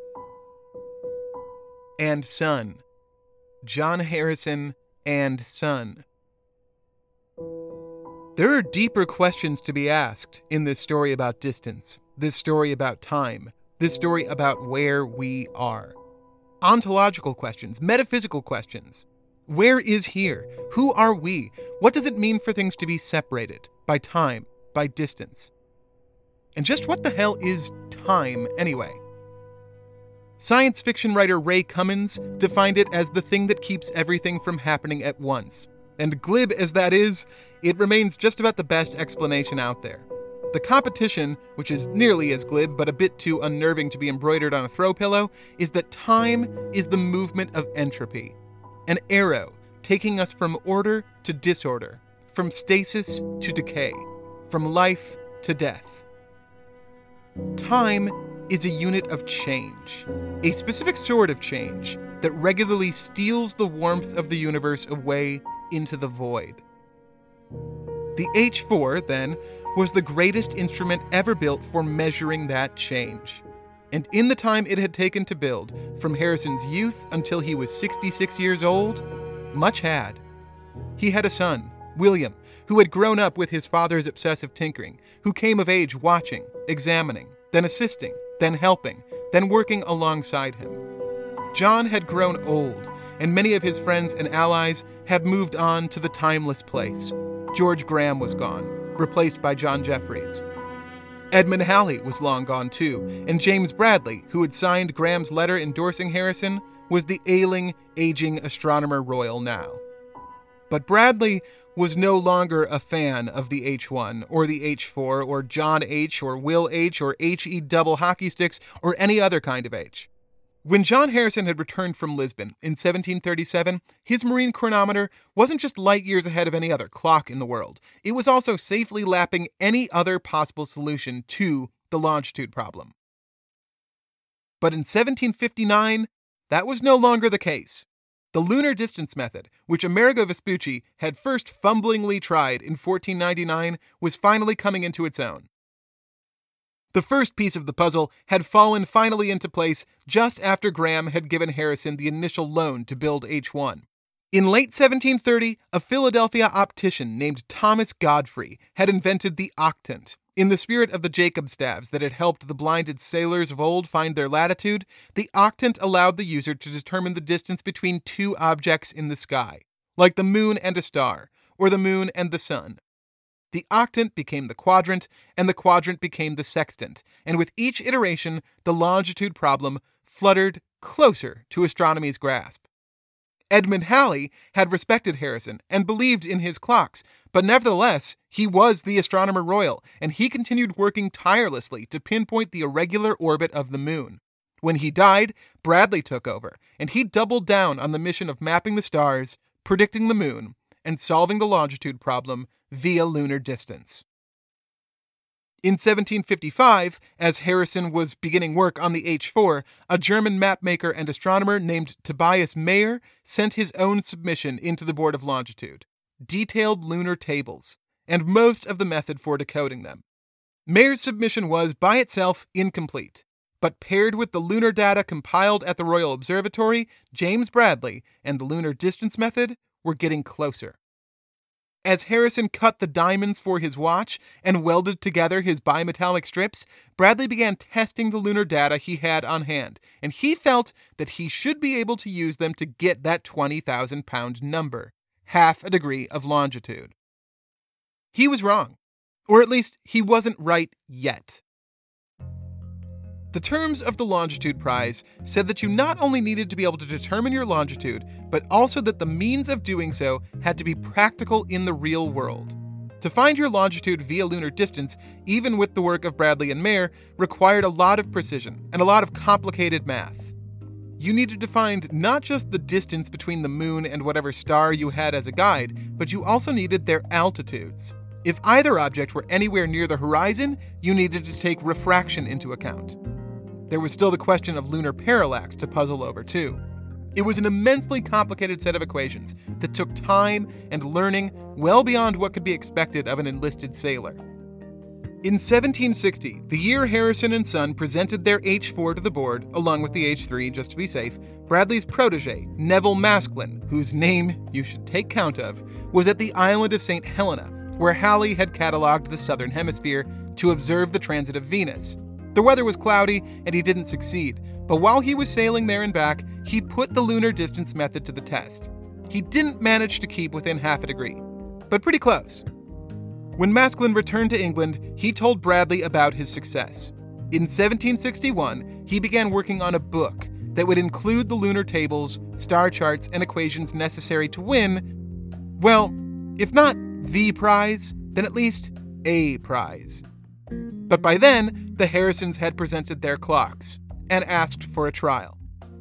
And Son. John Harrison and Son. There are deeper questions to be asked in this story about distance, this story about time, this story about where we are. Ontological questions, metaphysical questions. Where is here? Who are we? What does it mean for things to be separated by time, by distance? And just what the hell is time anyway? Science fiction writer Ray Cummins defined it as the thing that keeps everything from happening at once. And glib as that is, it remains just about the best explanation out there. The competition, which is nearly as glib but a bit too unnerving to be embroidered on a throw pillow, is that time is the movement of entropy. An arrow taking us from order to disorder, from stasis to decay, from life to death. Time is a unit of change, a specific sort of change that regularly steals the warmth of the universe away into the void. The H four, then, was the greatest instrument ever built for measuring that change. And in the time it had taken to build, from Harrison's youth until he was sixty-six years old, much had. He had a son, William, who had grown up with his father's obsessive tinkering, who came of age watching, examining, then assisting, then helping, then working alongside him. John had grown old, and many of his friends and allies had moved on to the timeless place. George Graham was gone, replaced by John Jeffries. Edmund Halley was long gone too, and James Bradley, who had signed Graham's letter endorsing Harrison, was the ailing, aging Astronomer Royal now. But Bradley was no longer a fan of the H one, or the H four, or John H, or Will H, or H E double hockey sticks, or any other kind of H. When John Harrison had returned from Lisbon in seventeen thirty-seven, his marine chronometer wasn't just light years ahead of any other clock in the world. It was also safely lapping any other possible solution to the longitude problem. But in seventeen fifty-nine, that was no longer the case. The lunar distance method, which Amerigo Vespucci had first fumblingly tried in fourteen ninety-nine, was finally coming into its own. The first piece of the puzzle had fallen finally into place just after Graham had given Harrison the initial loan to build H one. In late seventeen thirty, a Philadelphia optician named Thomas Godfrey had invented the octant. In the spirit of the Jacob staves that had helped the blinded sailors of old find their latitude, the octant allowed the user to determine the distance between two objects in the sky, like the moon and a star, or the moon and the sun. The octant became the quadrant, and the quadrant became the sextant, and with each iteration, the longitude problem fluttered closer to astronomy's grasp. Edmund Halley had respected Harrison and believed in his clocks, but nevertheless, he was the Astronomer Royal, and he continued working tirelessly to pinpoint the irregular orbit of the moon. When he died, Bradley took over, and he doubled down on the mission of mapping the stars, predicting the moon, and solving the longitude problem via lunar distance. In seventeen fifty-five, as Harrison was beginning work on the H four, a German mapmaker and astronomer named Tobias Mayer sent his own submission into the Board of Longitude, detailed lunar tables, and most of the method for decoding them. Mayer's submission was, by itself, incomplete, but paired with the lunar data compiled at the Royal Observatory, James Bradley and the lunar distance method were getting closer. As Harrison cut the diamonds for his watch and welded together his bimetallic strips, Bradley began testing the lunar data he had on hand, and he felt that he should be able to use them to get that twenty thousand pound number, half a degree of longitude. He was wrong, or at least he wasn't right yet. The terms of the Longitude Prize said that you not only needed to be able to determine your longitude, but also that the means of doing so had to be practical in the real world. To find your longitude via lunar distance, even with the work of Bradley and Mayer, required a lot of precision and a lot of complicated math. You needed to find not just the distance between the moon and whatever star you had as a guide, but you also needed their altitudes. If either object were anywhere near the horizon, you needed to take refraction into account. There was still the question of lunar parallax to puzzle over, too. It was an immensely complicated set of equations that took time and learning well beyond what could be expected of an enlisted sailor. In seventeen sixty, the year Harrison and Son presented their H four to the board, along with the H three, just to be safe, Bradley's protege, Neville Maskelyne, whose name you should take count of, was at the island of Saint Helena, where Halley had catalogued the southern hemisphere to observe the transit of Venus. The weather was cloudy, and he didn't succeed, but while he was sailing there and back, he put the lunar distance method to the test. He didn't manage to keep within half a degree, but pretty close. When Maskelyne returned to England, he told Bradley about his success. In seventeen sixty-one, he began working on a book that would include the lunar tables, star charts, and equations necessary to win, well, if not the prize, then at least a prize. But by then, the Harrisons had presented their clocks and asked for a trial.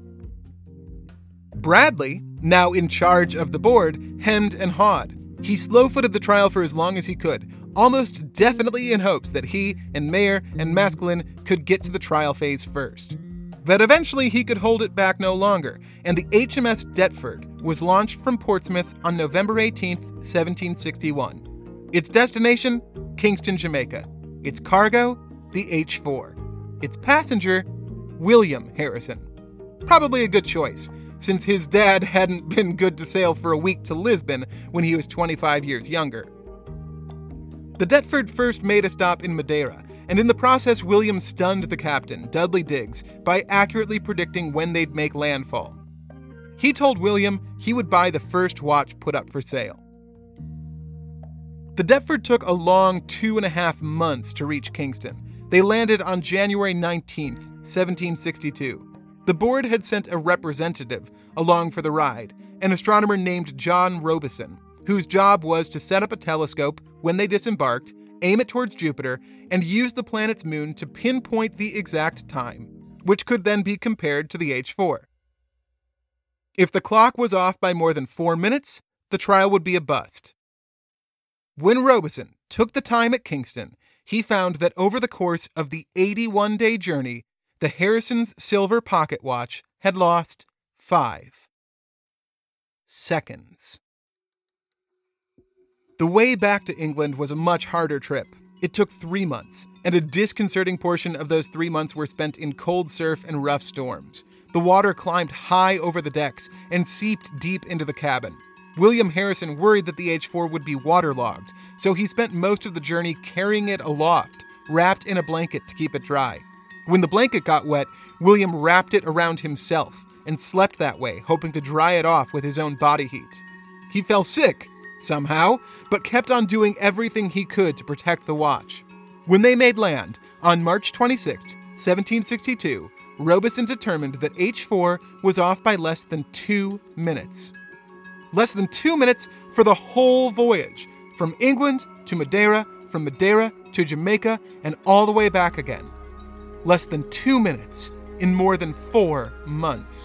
Bradley, now in charge of the board, hemmed and hawed. He slow-footed the trial for as long as he could, almost definitely in hopes that he and Mayer and Maskelyne could get to the trial phase first. But eventually he could hold it back no longer, and the H M S Deptford was launched from Portsmouth on November eighteenth, seventeen sixty-one. Its destination, Kingston, Jamaica. Its cargo, the H four. Its passenger, William Harrison. Probably a good choice, since his dad hadn't been good to sail for a week to Lisbon when he was twenty-five years younger. The Deptford first made a stop in Madeira, and in the process William stunned the captain, Dudley Digges, by accurately predicting when they'd make landfall. He told William he would buy the first watch put up for sale. The Deptford took a long two and a half months to reach Kingston. They landed on January nineteenth, seventeen sixty-two. The board had sent a representative along for the ride, an astronomer named John Robison, whose job was to set up a telescope when they disembarked, aim it towards Jupiter, and use the planet's moon to pinpoint the exact time, which could then be compared to the H four. If the clock was off by more than four minutes, the trial would be a bust. When Robison took the time at Kingston, he found that over the course of the eighty-one day journey, the Harrison's silver pocket watch had lost five seconds. The way back to England was a much harder trip. It took three months, and a disconcerting portion of those three months were spent in cold surf and rough storms. The water climbed high over the decks and seeped deep into the cabin. William Harrison worried that the H four would be waterlogged, so he spent most of the journey carrying it aloft, wrapped in a blanket to keep it dry. When the blanket got wet, William wrapped it around himself and slept that way, hoping to dry it off with his own body heat. He fell sick, somehow, but kept on doing everything he could to protect the watch. When they made land, on March twenty-sixth, seventeen sixty-two, Robison determined that H four was off by less than two minutes. Less than two minutes for the whole voyage, from England to Madeira, from Madeira to Jamaica, and all the way back again. Less than two minutes in more than four months.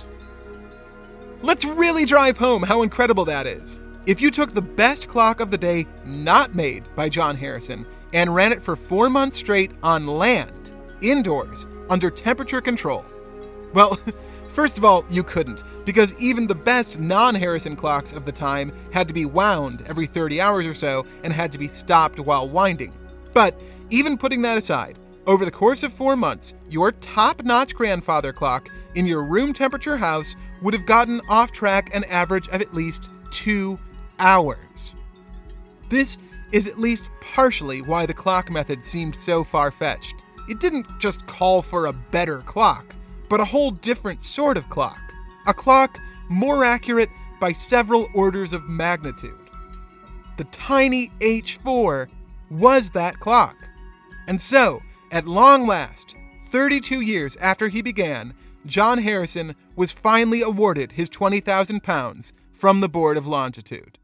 Let's really drive home how incredible that is. If you took the best clock of the day not made by John Harrison and ran it for four months straight on land, indoors, under temperature control, well, first of all, you couldn't, because even the best non-Harrison clocks of the time had to be wound every thirty hours or so and had to be stopped while winding. But even putting that aside, over the course of four months, your top-notch grandfather clock in your room temperature house would have gotten off track an average of at least two hours. This is at least partially why the clock method seemed so far-fetched. It didn't just call for a better clock, but a whole different sort of clock. A clock more accurate by several orders of magnitude. The tiny H four was that clock. And so, at long last, thirty-two years after he began, John Harrison was finally awarded his twenty thousand pounds from the Board of Longitude.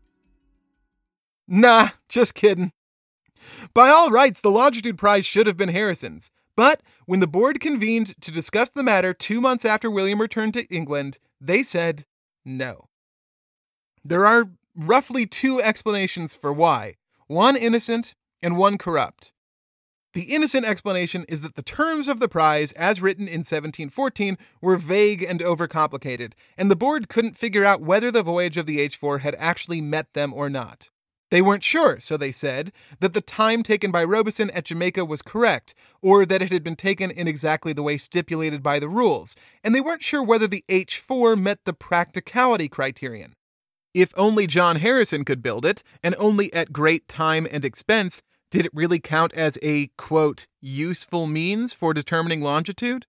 Nah, just kidding. By all rights, the Longitude Prize should have been Harrison's, but when the board convened to discuss the matter two months after William returned to England, they said no. There are roughly two explanations for why, one innocent and one corrupt. The innocent explanation is that the terms of the prize, as written in seventeen fourteen, were vague and overcomplicated, and the board couldn't figure out whether the voyage of the H four had actually met them or not. They weren't sure, so they said, that the time taken by Robison at Jamaica was correct, or that it had been taken in exactly the way stipulated by the rules, and they weren't sure whether the H four met the practicality criterion. If only John Harrison could build it, and only at great time and expense, did it really count as a, quote, useful means for determining longitude?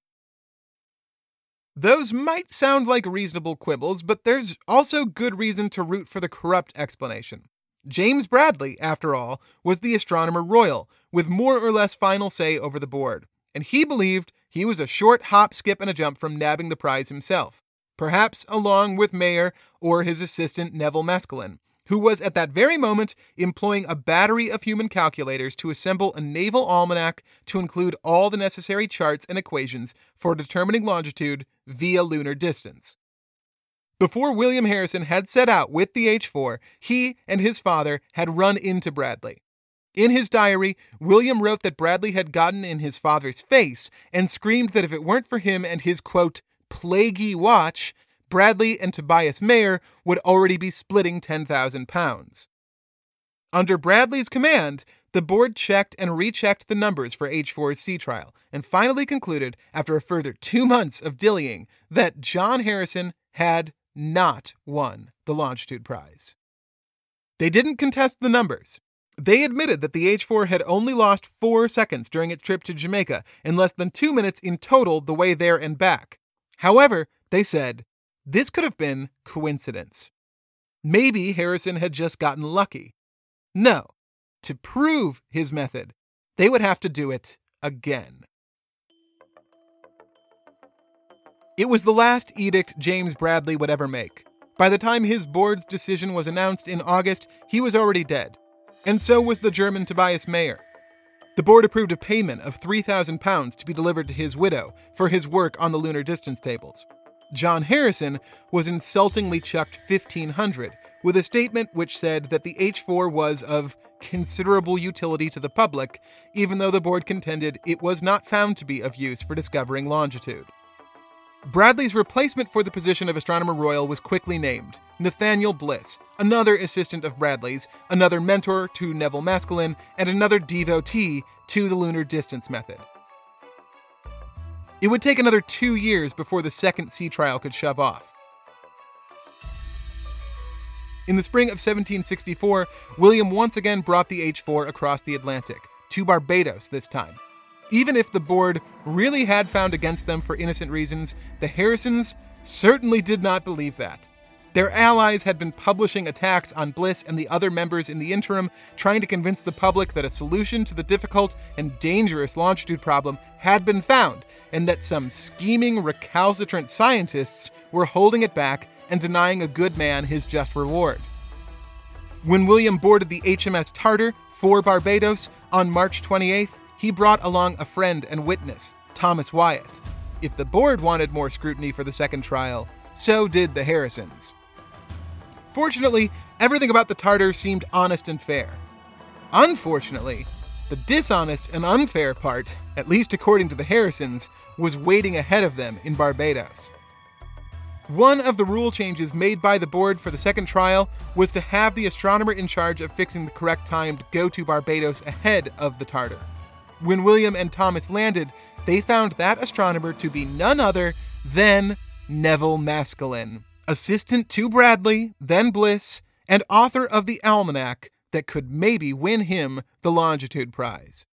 Those might sound like reasonable quibbles, but there's also good reason to root for the corrupt explanation. James Bradley, after all, was the Astronomer Royal, with more or less final say over the board, and he believed he was a short hop, skip, and a jump from nabbing the prize himself, perhaps along with Mayer or his assistant Neville Maskelyne, who was at that very moment employing a battery of human calculators to assemble a naval almanac to include all the necessary charts and equations for determining longitude via lunar distance. Before William Harrison had set out with the H four, he and his father had run into Bradley. In his diary, William wrote that Bradley had gotten in his father's face and screamed that if it weren't for him and his, quote, plaguey watch, Bradley and Tobias Mayer would already be splitting ten thousand pounds. Under Bradley's command, the board checked and rechecked the numbers for H four's sea trial and finally concluded, after a further two months of dillying, that John Harrison had not won the Longitude Prize. They didn't contest the numbers. They admitted that the H four had only lost four seconds during its trip to Jamaica and less than two minutes in total the way there and back. However, they said, this could have been coincidence. Maybe Harrison had just gotten lucky. No. To prove his method, they would have to do it again. It was the last edict James Bradley would ever make. By the time his board's decision was announced in August, he was already dead. And so was the German Tobias Mayer. The board approved a payment of three thousand pounds to be delivered to his widow for his work on the lunar distance tables. John Harrison was insultingly chucked fifteen hundred, with a statement which said that the H four was of considerable utility to the public, even though the board contended it was not found to be of use for discovering longitude. Bradley's replacement for the position of Astronomer Royal was quickly named, Nathaniel Bliss, another assistant of Bradley's, another mentor to Neville Maskelyne, and another devotee to the lunar distance method. It would take another two years before the second sea trial could shove off. In the spring of seventeen sixty-four, William once again brought the H four across the Atlantic, to Barbados this time. Even if the board really had found against them for innocent reasons, the Harrisons certainly did not believe that. Their allies had been publishing attacks on Bliss and the other members in the interim, trying to convince the public that a solution to the difficult and dangerous longitude problem had been found, and that some scheming, recalcitrant scientists were holding it back and denying a good man his just reward. When William boarded the H M S Tartar for Barbados on March twenty-eighth, he brought along a friend and witness, Thomas Wyatt. If the board wanted more scrutiny for the second trial, so did the Harrisons. Fortunately, everything about the Tartar seemed honest and fair. Unfortunately, the dishonest and unfair part, at least according to the Harrisons, was waiting ahead of them in Barbados. One of the rule changes made by the board for the second trial was to have the astronomer in charge of fixing the correct time to go to Barbados ahead of the Tartar. When William and Thomas landed, they found that astronomer to be none other than Neville Maskelyne, assistant to Bradley, then Bliss, and author of the almanac that could maybe win him the Longitude Prize.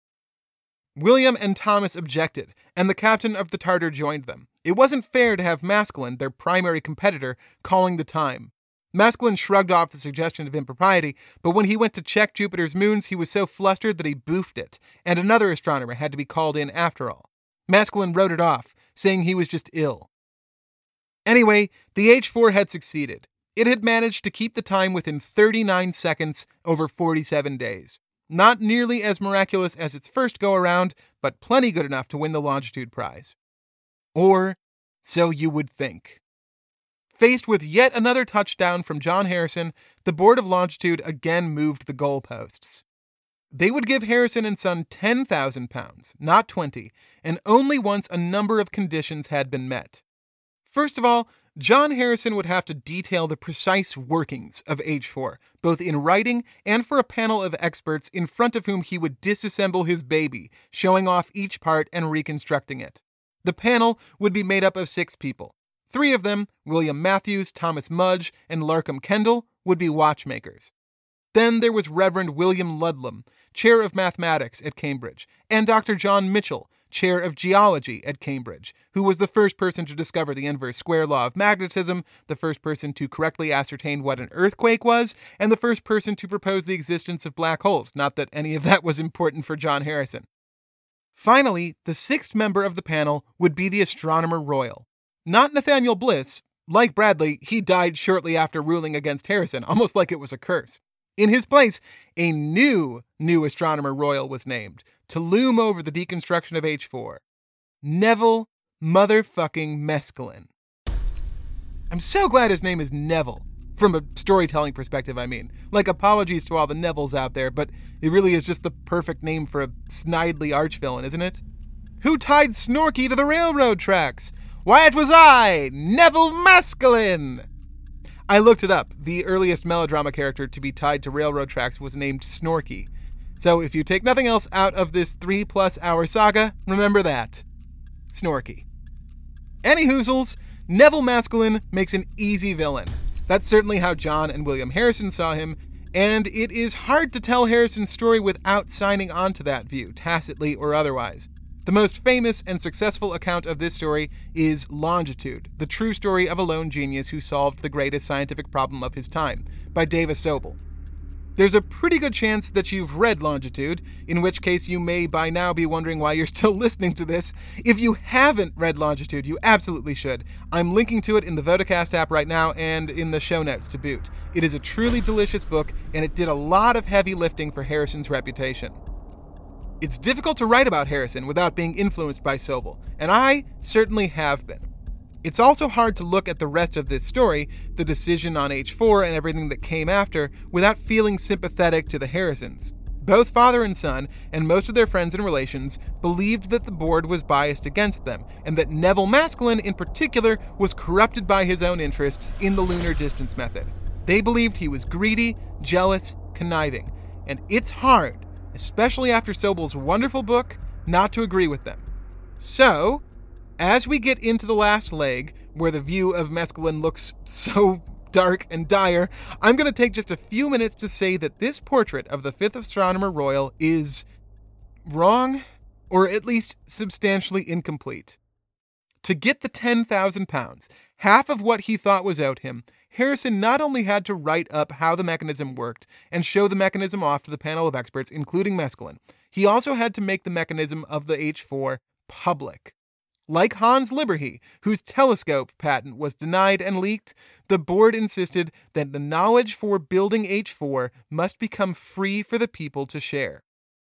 William and Thomas objected, and the captain of the Tartar joined them. It wasn't fair to have Maskelyne, their primary competitor, calling the time. Maskelyne shrugged off the suggestion of impropriety, but when he went to check Jupiter's moons, he was so flustered that he boofed it, and another astronomer had to be called in after all. Maskelyne wrote it off, saying he was just ill. Anyway, the H four had succeeded. It had managed to keep the time within thirty-nine seconds over forty-seven days. Not nearly as miraculous as its first go-around, but plenty good enough to win the Longitude Prize. Or so you would think. Faced with yet another touchdown from John Harrison, the Board of Longitude again moved the goalposts. They would give Harrison and Son ten thousand pounds, not twenty, and only once a number of conditions had been met. First of all, John Harrison would have to detail the precise workings of H four, both in writing and for a panel of experts in front of whom he would disassemble his baby, showing off each part and reconstructing it. The panel would be made up of six people. Three of them, William Matthews, Thomas Mudge, and Larcom Kendall, would be watchmakers. Then there was Reverend William Ludlam, chair of mathematics at Cambridge, and Doctor John Mitchell, chair of geology at Cambridge, who was the first person to discover the inverse square law of magnetism, the first person to correctly ascertain what an earthquake was, and the first person to propose the existence of black holes, not that any of that was important for John Harrison. Finally, the sixth member of the panel would be the Astronomer Royal. Not Nathaniel Bliss. Like Bradley, he died shortly after ruling against Harrison, almost like it was a curse. In his place, a new, new Astronomer Royal was named, to loom over the deconstruction of H four. Neville motherfucking Maskelyne. I'm so glad his name is Neville. From a storytelling perspective, I mean. Like, apologies to all the Nevilles out there, but it really is just the perfect name for a snidely archvillain, isn't it? Who tied Snorky to the railroad tracks? Why, it was I, Neville Maskelyne! I looked it up. The earliest melodrama character to be tied to railroad tracks was named Snorky. So if you take nothing else out of this three-plus hour saga, remember that. Snorky. Any hoozles, Neville Maskelyne makes an easy villain. That's certainly how John and William Harrison saw him, and it is hard to tell Harrison's story without signing on to that view, tacitly or otherwise. The most famous and successful account of this story is Longitude, the true story of a lone genius who solved the greatest scientific problem of his time, by Davis Sobel. There's a pretty good chance that you've read Longitude, in which case you may by now be wondering why you're still listening to this. If you haven't read Longitude, you absolutely should. I'm linking to it in the Vodacast app right now and in the show notes to boot. It is a truly delicious book, and it did a lot of heavy lifting for Harrison's reputation. It's difficult to write about Harrison without being influenced by Sobel, and I certainly have been. It's also hard to look at the rest of this story, the decision on H four and everything that came after, without feeling sympathetic to the Harrisons. Both father and son, and most of their friends and relations, believed that the board was biased against them, and that Neville Maskelyne in particular was corrupted by his own interests in the lunar distance method. They believed he was greedy, jealous, conniving, and it's hard, especially after Sobel's wonderful book, not to agree with them. So, as we get into the last leg, where the view of Maskelyne looks so dark and dire, I'm going to take just a few minutes to say that this portrait of the fifth Astronomer Royal is wrong, or at least substantially incomplete. To get the ten thousand pounds, half of what he thought was owed him, Harrison not only had to write up how the mechanism worked and show the mechanism off to the panel of experts, including Maskelyne, he also had to make the mechanism of the H four public. Like Hans Lippershey, whose telescope patent was denied and leaked, the board insisted that the knowledge for building H four must become free for the people to share.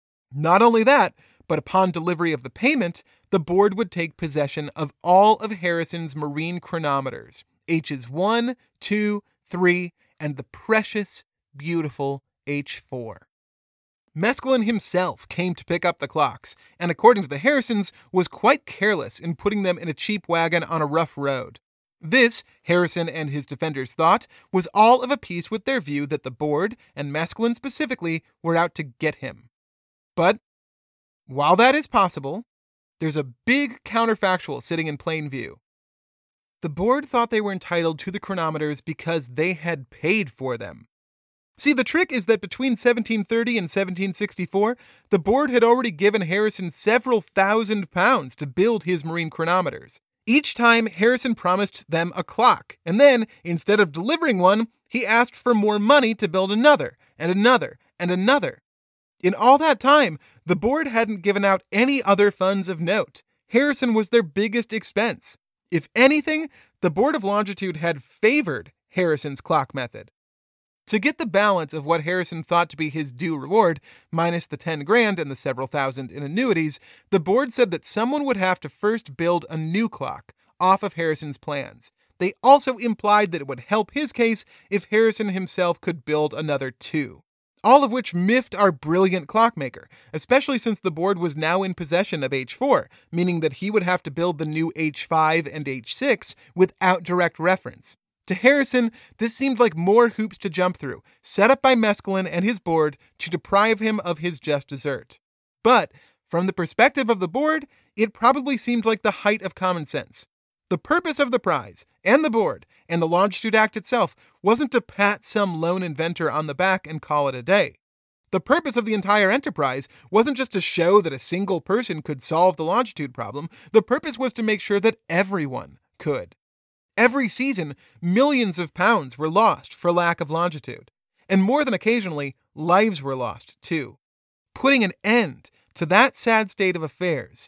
Not only that, but upon delivery of the payment, the board would take possession of all of Harrison's marine chronometers, H's one, two, three, and the precious, beautiful H four. Maskelyne himself came to pick up the clocks, and according to the Harrisons, was quite careless in putting them in a cheap wagon on a rough road. This, Harrison and his defenders thought, was all of a piece with their view that the board, and Maskelyne specifically, were out to get him. But, while that is possible, there's a big counterfactual sitting in plain view. The board thought they were entitled to the chronometers because they had paid for them. See, the trick is that between seventeen thirty and seventeen sixty-four, the board had already given Harrison several thousand pounds to build his marine chronometers. Each time, Harrison promised them a clock, and then, instead of delivering one, he asked for more money to build another, and another, and another. In all that time, the board hadn't given out any other funds of note. Harrison was their biggest expense. If anything, the Board of Longitude had favored Harrison's clock method. To get the balance of what Harrison thought to be his due reward, minus the ten grand and the several thousand in annuities, the board said that someone would have to first build a new clock off of Harrison's plans. They also implied that it would help his case if Harrison himself could build another two. All of which miffed our brilliant clockmaker, especially since the board was now in possession of H four, meaning that he would have to build the new H five and H six without direct reference. To Harrison, this seemed like more hoops to jump through, set up by Maskelyne and his board to deprive him of his just dessert. But, from the perspective of the board, it probably seemed like the height of common sense. The purpose of the prize, and the board, and the Longitude Act itself wasn't to pat some lone inventor on the back and call it a day. The purpose of the entire enterprise wasn't just to show that a single person could solve the longitude problem. The purpose was to make sure that everyone could. Every season, millions of pounds were lost for lack of longitude. And more than occasionally, lives were lost, too. Putting an end to that sad state of affairs,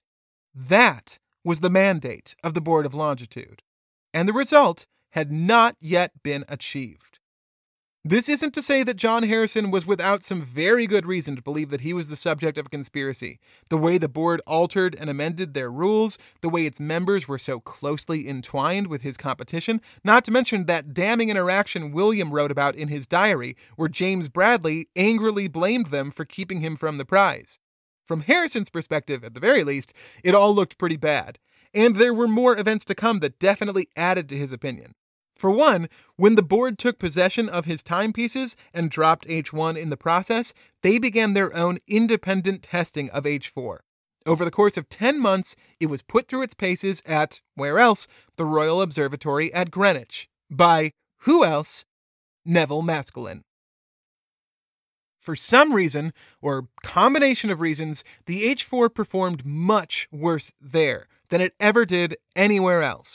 that was the mandate of the Board of Longitude. And the result had not yet been achieved. This isn't to say that John Harrison was without some very good reason to believe that he was the subject of a conspiracy. The way the board altered and amended their rules, the way its members were so closely entwined with his competition, not to mention that damning interaction William wrote about in his diary, where James Bradley angrily blamed them for keeping him from the prize. From Harrison's perspective, at the very least, it all looked pretty bad. And there were more events to come that definitely added to his opinion. For one, when the board took possession of his timepieces and dropped H one in the process, they began their own independent testing of H four. Over the course of ten months, it was put through its paces at, where else? The Royal Observatory at Greenwich. By who else? Neville Maskelyne. For some reason, or combination of reasons, the H four performed much worse there than it ever did anywhere else.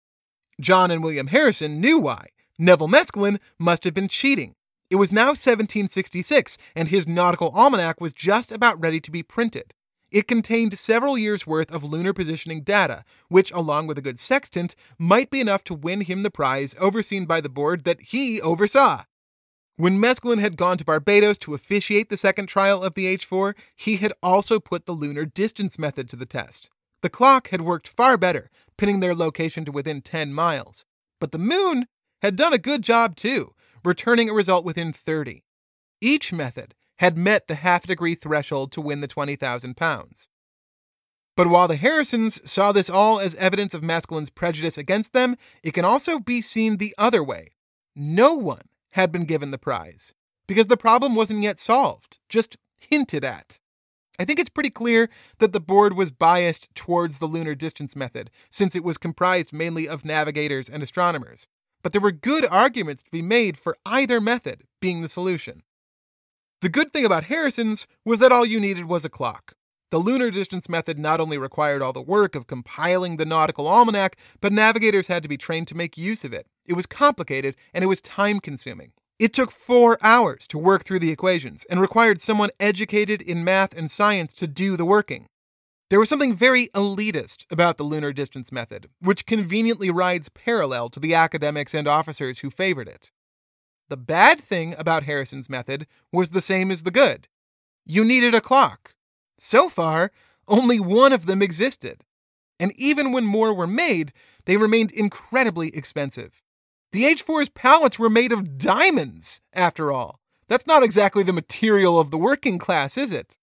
John and William Harrison knew why. Neville Maskelyne must have been cheating. It was now seventeen sixty-six, and his nautical almanac was just about ready to be printed. It contained several years' worth of lunar positioning data, which, along with a good sextant, might be enough to win him the prize overseen by the board that he oversaw. When Maskelyne had gone to Barbados to officiate the second trial of the H four, he had also put the lunar distance method to the test. The clock had worked far better, pinning their location to within ten miles. But the moon had done a good job too, returning a result within thirty. Each method had met the half-degree threshold to win the twenty thousand pounds. But while the Harrisons saw this all as evidence of Maskelyne's prejudice against them, it can also be seen the other way. No one had been given the prize, because the problem wasn't yet solved, just hinted at. I think it's pretty clear that the board was biased towards the lunar distance method, since it was comprised mainly of navigators and astronomers. But there were good arguments to be made for either method being the solution. The good thing about Harrison's was that all you needed was a clock. The lunar distance method not only required all the work of compiling the nautical almanac, but navigators had to be trained to make use of it. It was complicated, and it was time-consuming. It took four hours to work through the equations, and required someone educated in math and science to do the working. There was something very elitist about the lunar distance method, which conveniently rides parallel to the academics and officers who favored it. The bad thing about Harrison's method was the same as the good. You needed a clock. So far, only one of them existed. And even when more were made, they remained incredibly expensive. The H four's pallets were made of diamonds, after all. That's not exactly the material of the working class, is it?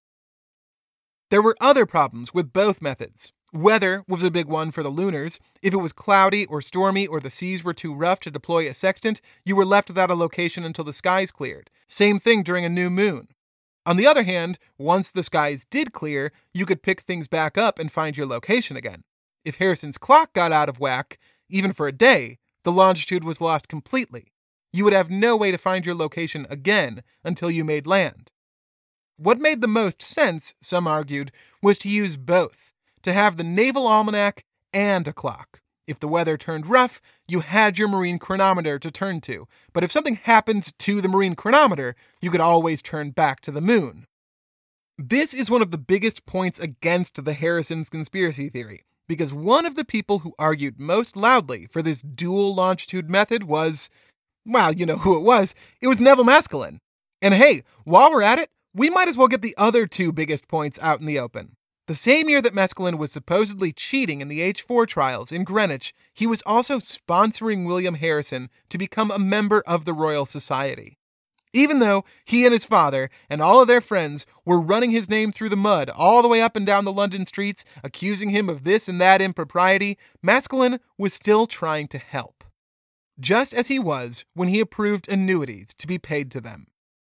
There were other problems with both methods. Weather was a big one for the lunars. If it was cloudy or stormy or the seas were too rough to deploy a sextant, you were left without a location until the skies cleared. Same thing during a new moon. On the other hand, once the skies did clear, you could pick things back up and find your location again. If Harrison's clock got out of whack, even for a day, the longitude was lost completely. You would have no way to find your location again until you made land. What made the most sense, some argued, was to use both, to have the naval almanac and a clock. If the weather turned rough, you had your marine chronometer to turn to, but if something happened to the marine chronometer, you could always turn back to the moon. This is one of the biggest points against the Harrison's conspiracy theory, because one of the people who argued most loudly for this dual longitude method was, well, you know who it was, it was Neville Maskelyne. And hey, while we're at it, we might as well get the other two biggest points out in the open. The same year that Maskelyne was supposedly cheating in the H four trials in Greenwich, he was also sponsoring William Harrison to become a member of the Royal Society. Even though he and his father and all of their friends were running his name through the mud all the way up and down the London streets, accusing him of this and that impropriety, Maskelyne was still trying to help. Just as he was when he approved annuities to be paid to them.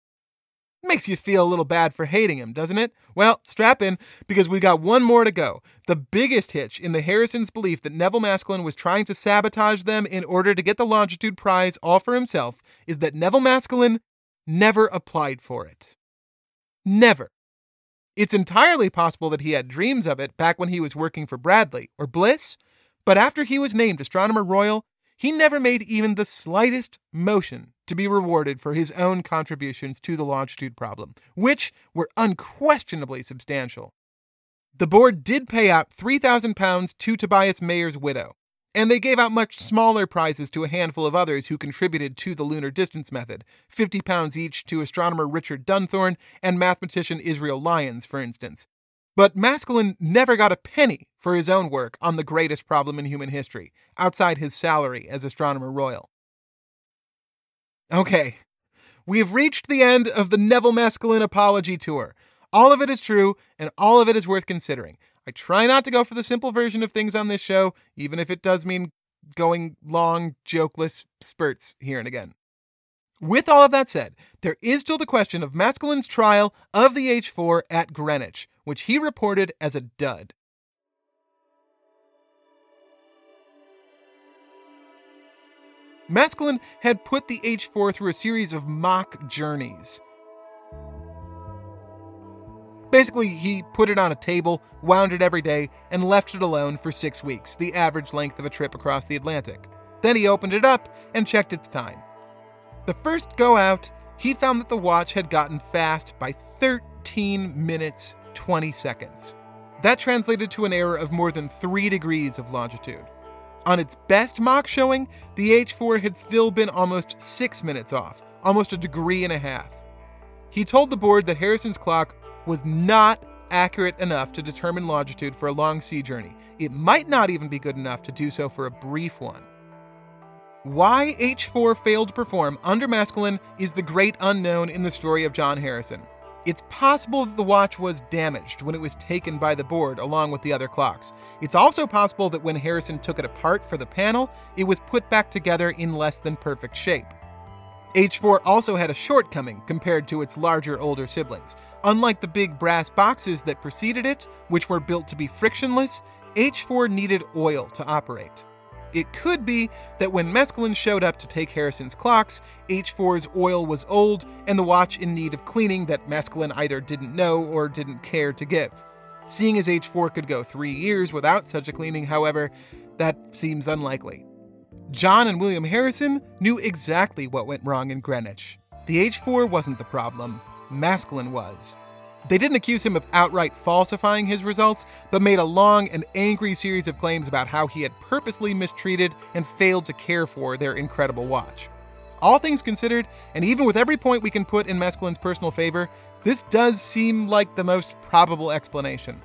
Makes you feel a little bad for hating him, doesn't it? Well, strap in, because we got one more to go. The biggest hitch in the Harrisons' belief that Neville Maskelyne was trying to sabotage them in order to get the longitude prize all for himself is that Neville Maskelyne never applied for it. Never. It's entirely possible that he had dreams of it back when he was working for Bradley or Bliss, but after he was named Astronomer Royal, he never made even the slightest motion to be rewarded for his own contributions to the longitude problem, which were unquestionably substantial. The board did pay out three thousand pounds to Tobias Mayer's widow, and they gave out much smaller prizes to a handful of others who contributed to the lunar distance method, fifty pounds each to astronomer Richard Dunthorne and mathematician Israel Lyons, for instance. But Maskelyne never got a penny for his own work on the greatest problem in human history, outside his salary as Astronomer Royal. Okay, we have reached the end of the Neville Maskelyne apology tour. All of it is true, and all of it is worth considering. I try not to go for the simple version of things on this show, even if it does mean going long, jokeless spurts here and again. With all of that said, there is still the question of Maskelyne's trial of the H four at Greenwich, which he reported as a dud. Maskelyne had put the H four through a series of mock journeys. Basically, he put it on a table, wound it every day, and left it alone for six weeks, the average length of a trip across the Atlantic. Then he opened it up and checked its time. The first go out, he found that the watch had gotten fast by thirteen minutes, twenty seconds. That translated to an error of more than three degrees of longitude. On its best mock showing, the H four had still been almost six minutes off, almost a degree and a half. He told the board that Harrison's clock was not accurate enough to determine longitude for a long sea journey. It might not even be good enough to do so for a brief one. Why H four failed to perform under Maskelyne is the great unknown in the story of John Harrison. It's possible that the watch was damaged when it was taken by the board along with the other clocks. It's also possible that when Harrison took it apart for the panel, it was put back together in less than perfect shape. H four also had a shortcoming compared to its larger, older siblings. Unlike the big brass boxes that preceded it, which were built to be frictionless, H four needed oil to operate. It could be that when Maskelyne showed up to take Harrison's clocks, H four's oil was old and the watch in need of cleaning that Maskelyne either didn't know or didn't care to give. Seeing as H four could go three years without such a cleaning, however, that seems unlikely. John and William Harrison knew exactly what went wrong in Greenwich. The H four wasn't the problem, Maskelyne was. They didn't accuse him of outright falsifying his results, but made a long and angry series of claims about how he had purposely mistreated and failed to care for their incredible watch. All things considered, and even with every point we can put in Maskelyne's personal favor, this does seem like the most probable explanation.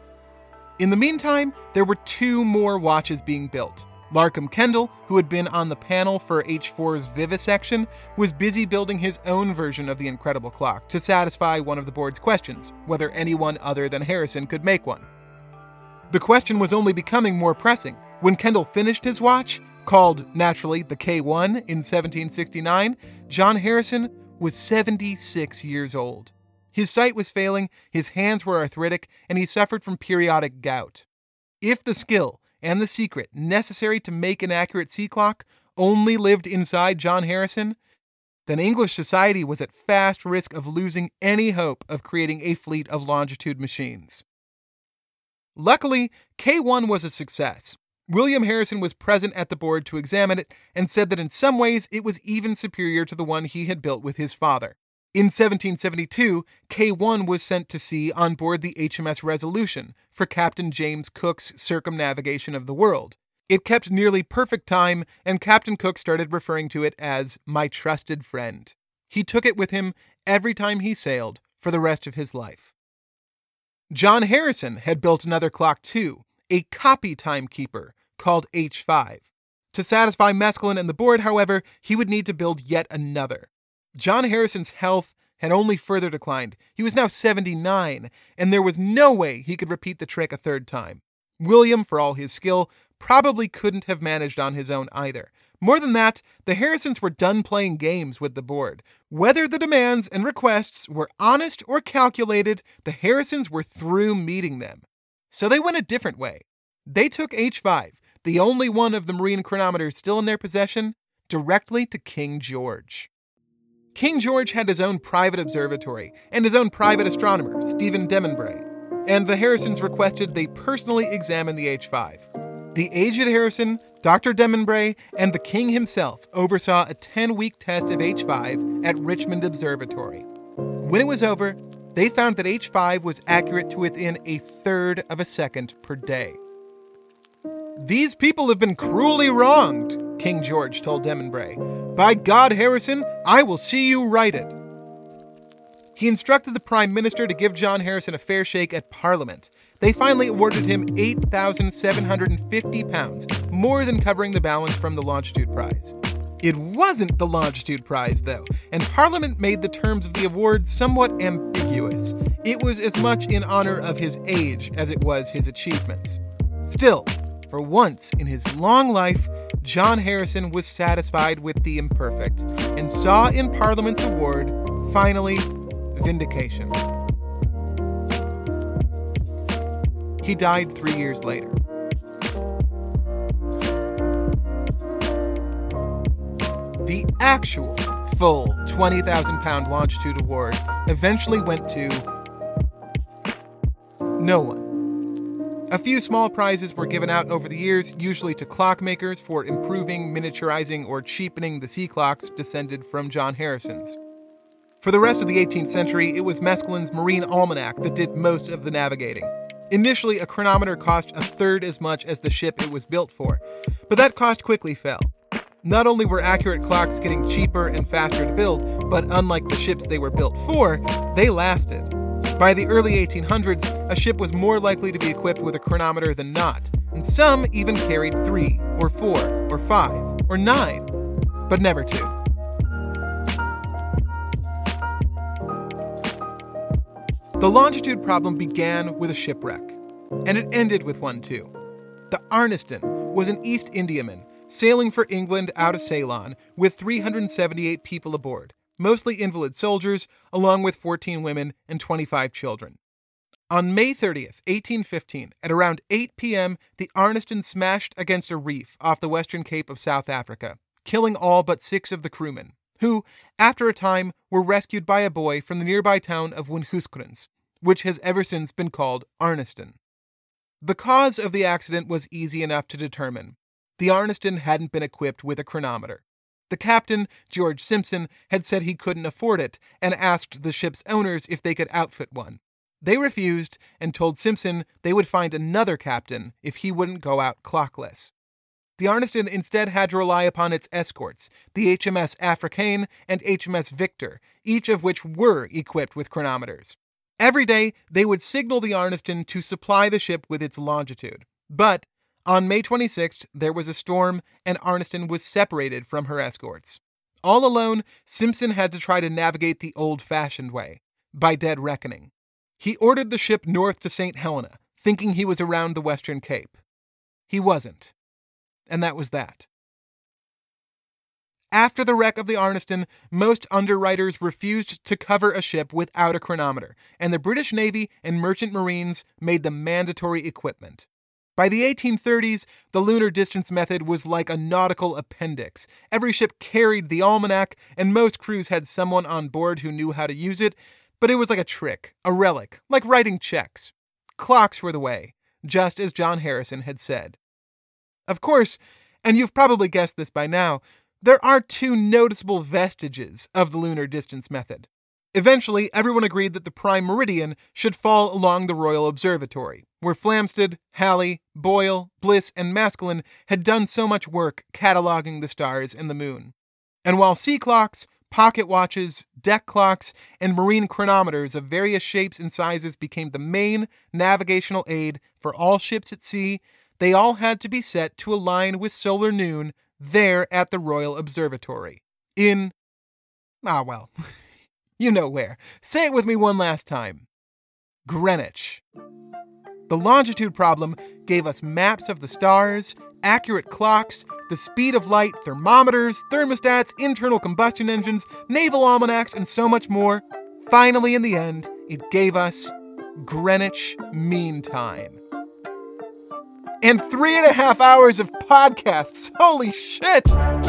In the meantime, there were two more watches being built. Larkham Kendall, who had been on the panel for H four's vivisection, was busy building his own version of the incredible clock to satisfy one of the board's questions, whether anyone other than Harrison could make one. The question was only becoming more pressing. When Kendall finished his watch, called naturally the K one in seventeen sixty-nine, John Harrison was seventy-six years old. His sight was failing, his hands were arthritic, and he suffered from periodic gout. If the skill and the secret necessary to make an accurate sea clock only lived inside John Harrison, then English society was at fast risk of losing any hope of creating a fleet of longitude machines. Luckily, K one was a success. William Harrison was present at the board to examine it and said that in some ways it was even superior to the one he had built with his father. In seventeen seventy-two, K one was sent to sea on board the H M S Resolution for Captain James Cook's circumnavigation of the world. It kept nearly perfect time, and Captain Cook started referring to it as my trusted friend. He took it with him every time he sailed for the rest of his life. John Harrison had built another clock too, a copy timekeeper called H five. To satisfy Maskelyne and the board, however, he would need to build yet another. John Harrison's health had only further declined. He was now seventy-nine, and there was no way he could repeat the trick a third time. William, for all his skill, probably couldn't have managed on his own either. More than that, the Harrisons were done playing games with the board. Whether the demands and requests were honest or calculated, the Harrisons were through meeting them. So they went a different way. They took H five, the only one of the marine chronometers still in their possession, directly to King George. King George had his own private observatory and his own private astronomer, Stephen Demonbray, and the Harrisons requested they personally examine the H five. The aged Harrison, Doctor Demonbray, and the king himself oversaw a ten-week test of H five at Richmond Observatory. When it was over, they found that H five was accurate to within a third of a second per day. "These people have been cruelly wronged," King George told Demonbray. "By God, Harrison, I will see you right it." He instructed the Prime Minister to give John Harrison a fair shake at Parliament. They finally awarded him eight thousand seven hundred fifty pounds, more than covering the balance from the Longitude Prize. It wasn't the Longitude Prize, though, and Parliament made the terms of the award somewhat ambiguous. It was as much in honor of his age as it was his achievements. Still, for once in his long life, John Harrison was satisfied with the imperfect and saw in Parliament's award, finally, vindication. He died three years later. The actual full twenty thousand pound longitude award eventually went to no one. A few small prizes were given out over the years, usually to clockmakers for improving, miniaturizing, or cheapening the sea clocks descended from John Harrison's. For the rest of the eighteenth century, it was Maskelyne's Marine Almanac that did most of the navigating. Initially, a chronometer cost a third as much as the ship it was built for, but that cost quickly fell. Not only were accurate clocks getting cheaper and faster to build, but unlike the ships they were built for, they lasted. By the early eighteen hundreds, a ship was more likely to be equipped with a chronometer than not, and some even carried three, or four, or five, or nine, but never two. The longitude problem began with a shipwreck, and it ended with one too. The Arniston was an East Indiaman sailing for England out of Ceylon with three hundred seventy-eight people aboard, mostly invalid soldiers, along with fourteen women and twenty-five children. On May thirtieth, eighteen fifteen, at around eight p.m., the Arniston smashed against a reef off the western cape of South Africa, killing all but six of the crewmen, who, after a time, were rescued by a boy from the nearby town of Windhoekstrand, which has ever since been called Arniston. The cause of the accident was easy enough to determine. The Arniston hadn't been equipped with a chronometer. The captain, George Simpson, had said he couldn't afford it and asked the ship's owners if they could outfit one. They refused and told Simpson they would find another captain if he wouldn't go out clockless. The Arniston instead had to rely upon its escorts, the H M S Africaine and H M S Victor, each of which were equipped with chronometers. Every day, they would signal the Arniston to supply the ship with its longitude. But on May twenty-sixth, there was a storm, and Arniston was separated from her escorts. All alone, Simpson had to try to navigate the old-fashioned way, by dead reckoning. He ordered the ship north to Saint Helena, thinking he was around the Western Cape. He wasn't. And that was that. After the wreck of the Arniston, most underwriters refused to cover a ship without a chronometer, and the British Navy and Merchant Marines made them mandatory equipment. By the eighteen thirties, the lunar distance method was like a nautical appendix. Every ship carried the almanac, and most crews had someone on board who knew how to use it, but it was like a trick, a relic, like writing checks. Clocks were the way, just as John Harrison had said. Of course, and you've probably guessed this by now, there are two noticeable vestiges of the lunar distance method. Eventually, everyone agreed that the prime meridian should fall along the Royal Observatory, where Flamsteed, Halley, Boyle, Bliss, and Maskelyne had done so much work cataloging the stars and the moon. And while sea clocks, pocket watches, deck clocks, and marine chronometers of various shapes and sizes became the main navigational aid for all ships at sea, they all had to be set to align with solar noon there at the Royal Observatory. In... ah, well... you know where. Say it with me one last time. Greenwich. The longitude problem gave us maps of the stars, accurate clocks, the speed of light, thermometers, thermostats, internal combustion engines, naval almanacs, and so much more. Finally, in the end, it gave us Greenwich Mean Time. And three and a half hours of podcasts. Holy shit!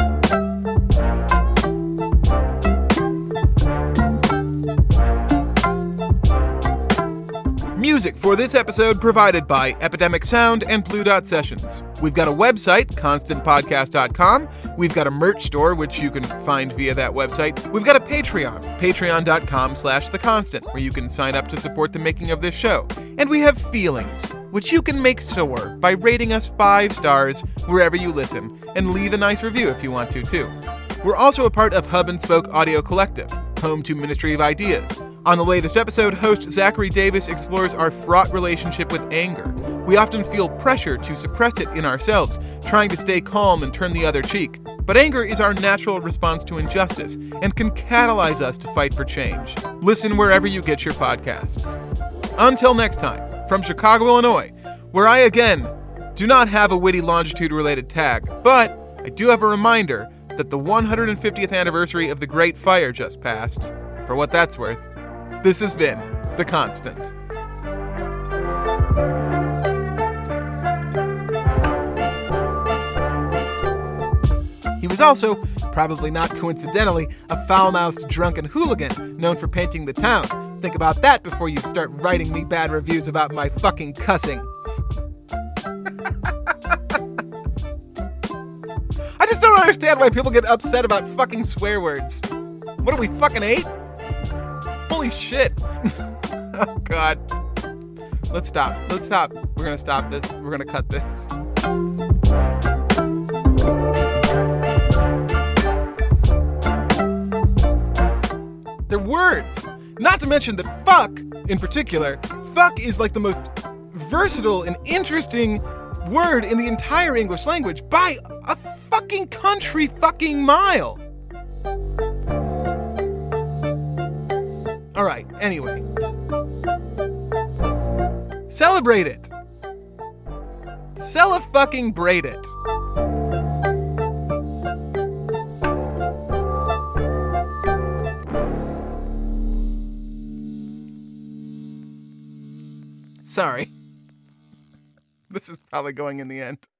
Music for this episode provided by Epidemic Sound and Blue Dot Sessions. We've got a website, constant podcast dot com. We've got a merch store, which you can find via that website. We've got a Patreon, patreon dot com slash the constant, where you can sign up to support the making of this show. And we have feelings, which you can make soar by rating us five stars wherever you listen, and leave a nice review if you want to, too. We're also a part of Hub and Spoke Audio Collective, home to Ministry of Ideas. On the latest episode, host Zachary Davis explores our fraught relationship with anger. We often feel pressure to suppress it in ourselves, trying to stay calm and turn the other cheek. But anger is our natural response to injustice and can catalyze us to fight for change. Listen wherever you get your podcasts. Until next time, from Chicago, Illinois, where I again do not have a witty longitude-related tag, but I do have a reminder that the one hundred fiftieth anniversary of the Great Fire just passed. For what that's worth, this has been The Constant. He was also, probably not coincidentally, a foul-mouthed drunken hooligan known for painting the town. Think about that before you start writing me bad reviews about my fucking cussing. I just don't understand why people get upset about fucking swear words. What are we, fucking eight? Holy shit. Oh, God. Let's stop. Let's stop. We're gonna stop this. We're gonna cut this. They're words. Not to mention that fuck, in particular, fuck is like the most versatile and interesting word in the entire English language by a fucking country fucking mile. All right, anyway. Celebrate it. Cele-fucking braid it. Sorry. This is probably going in the end.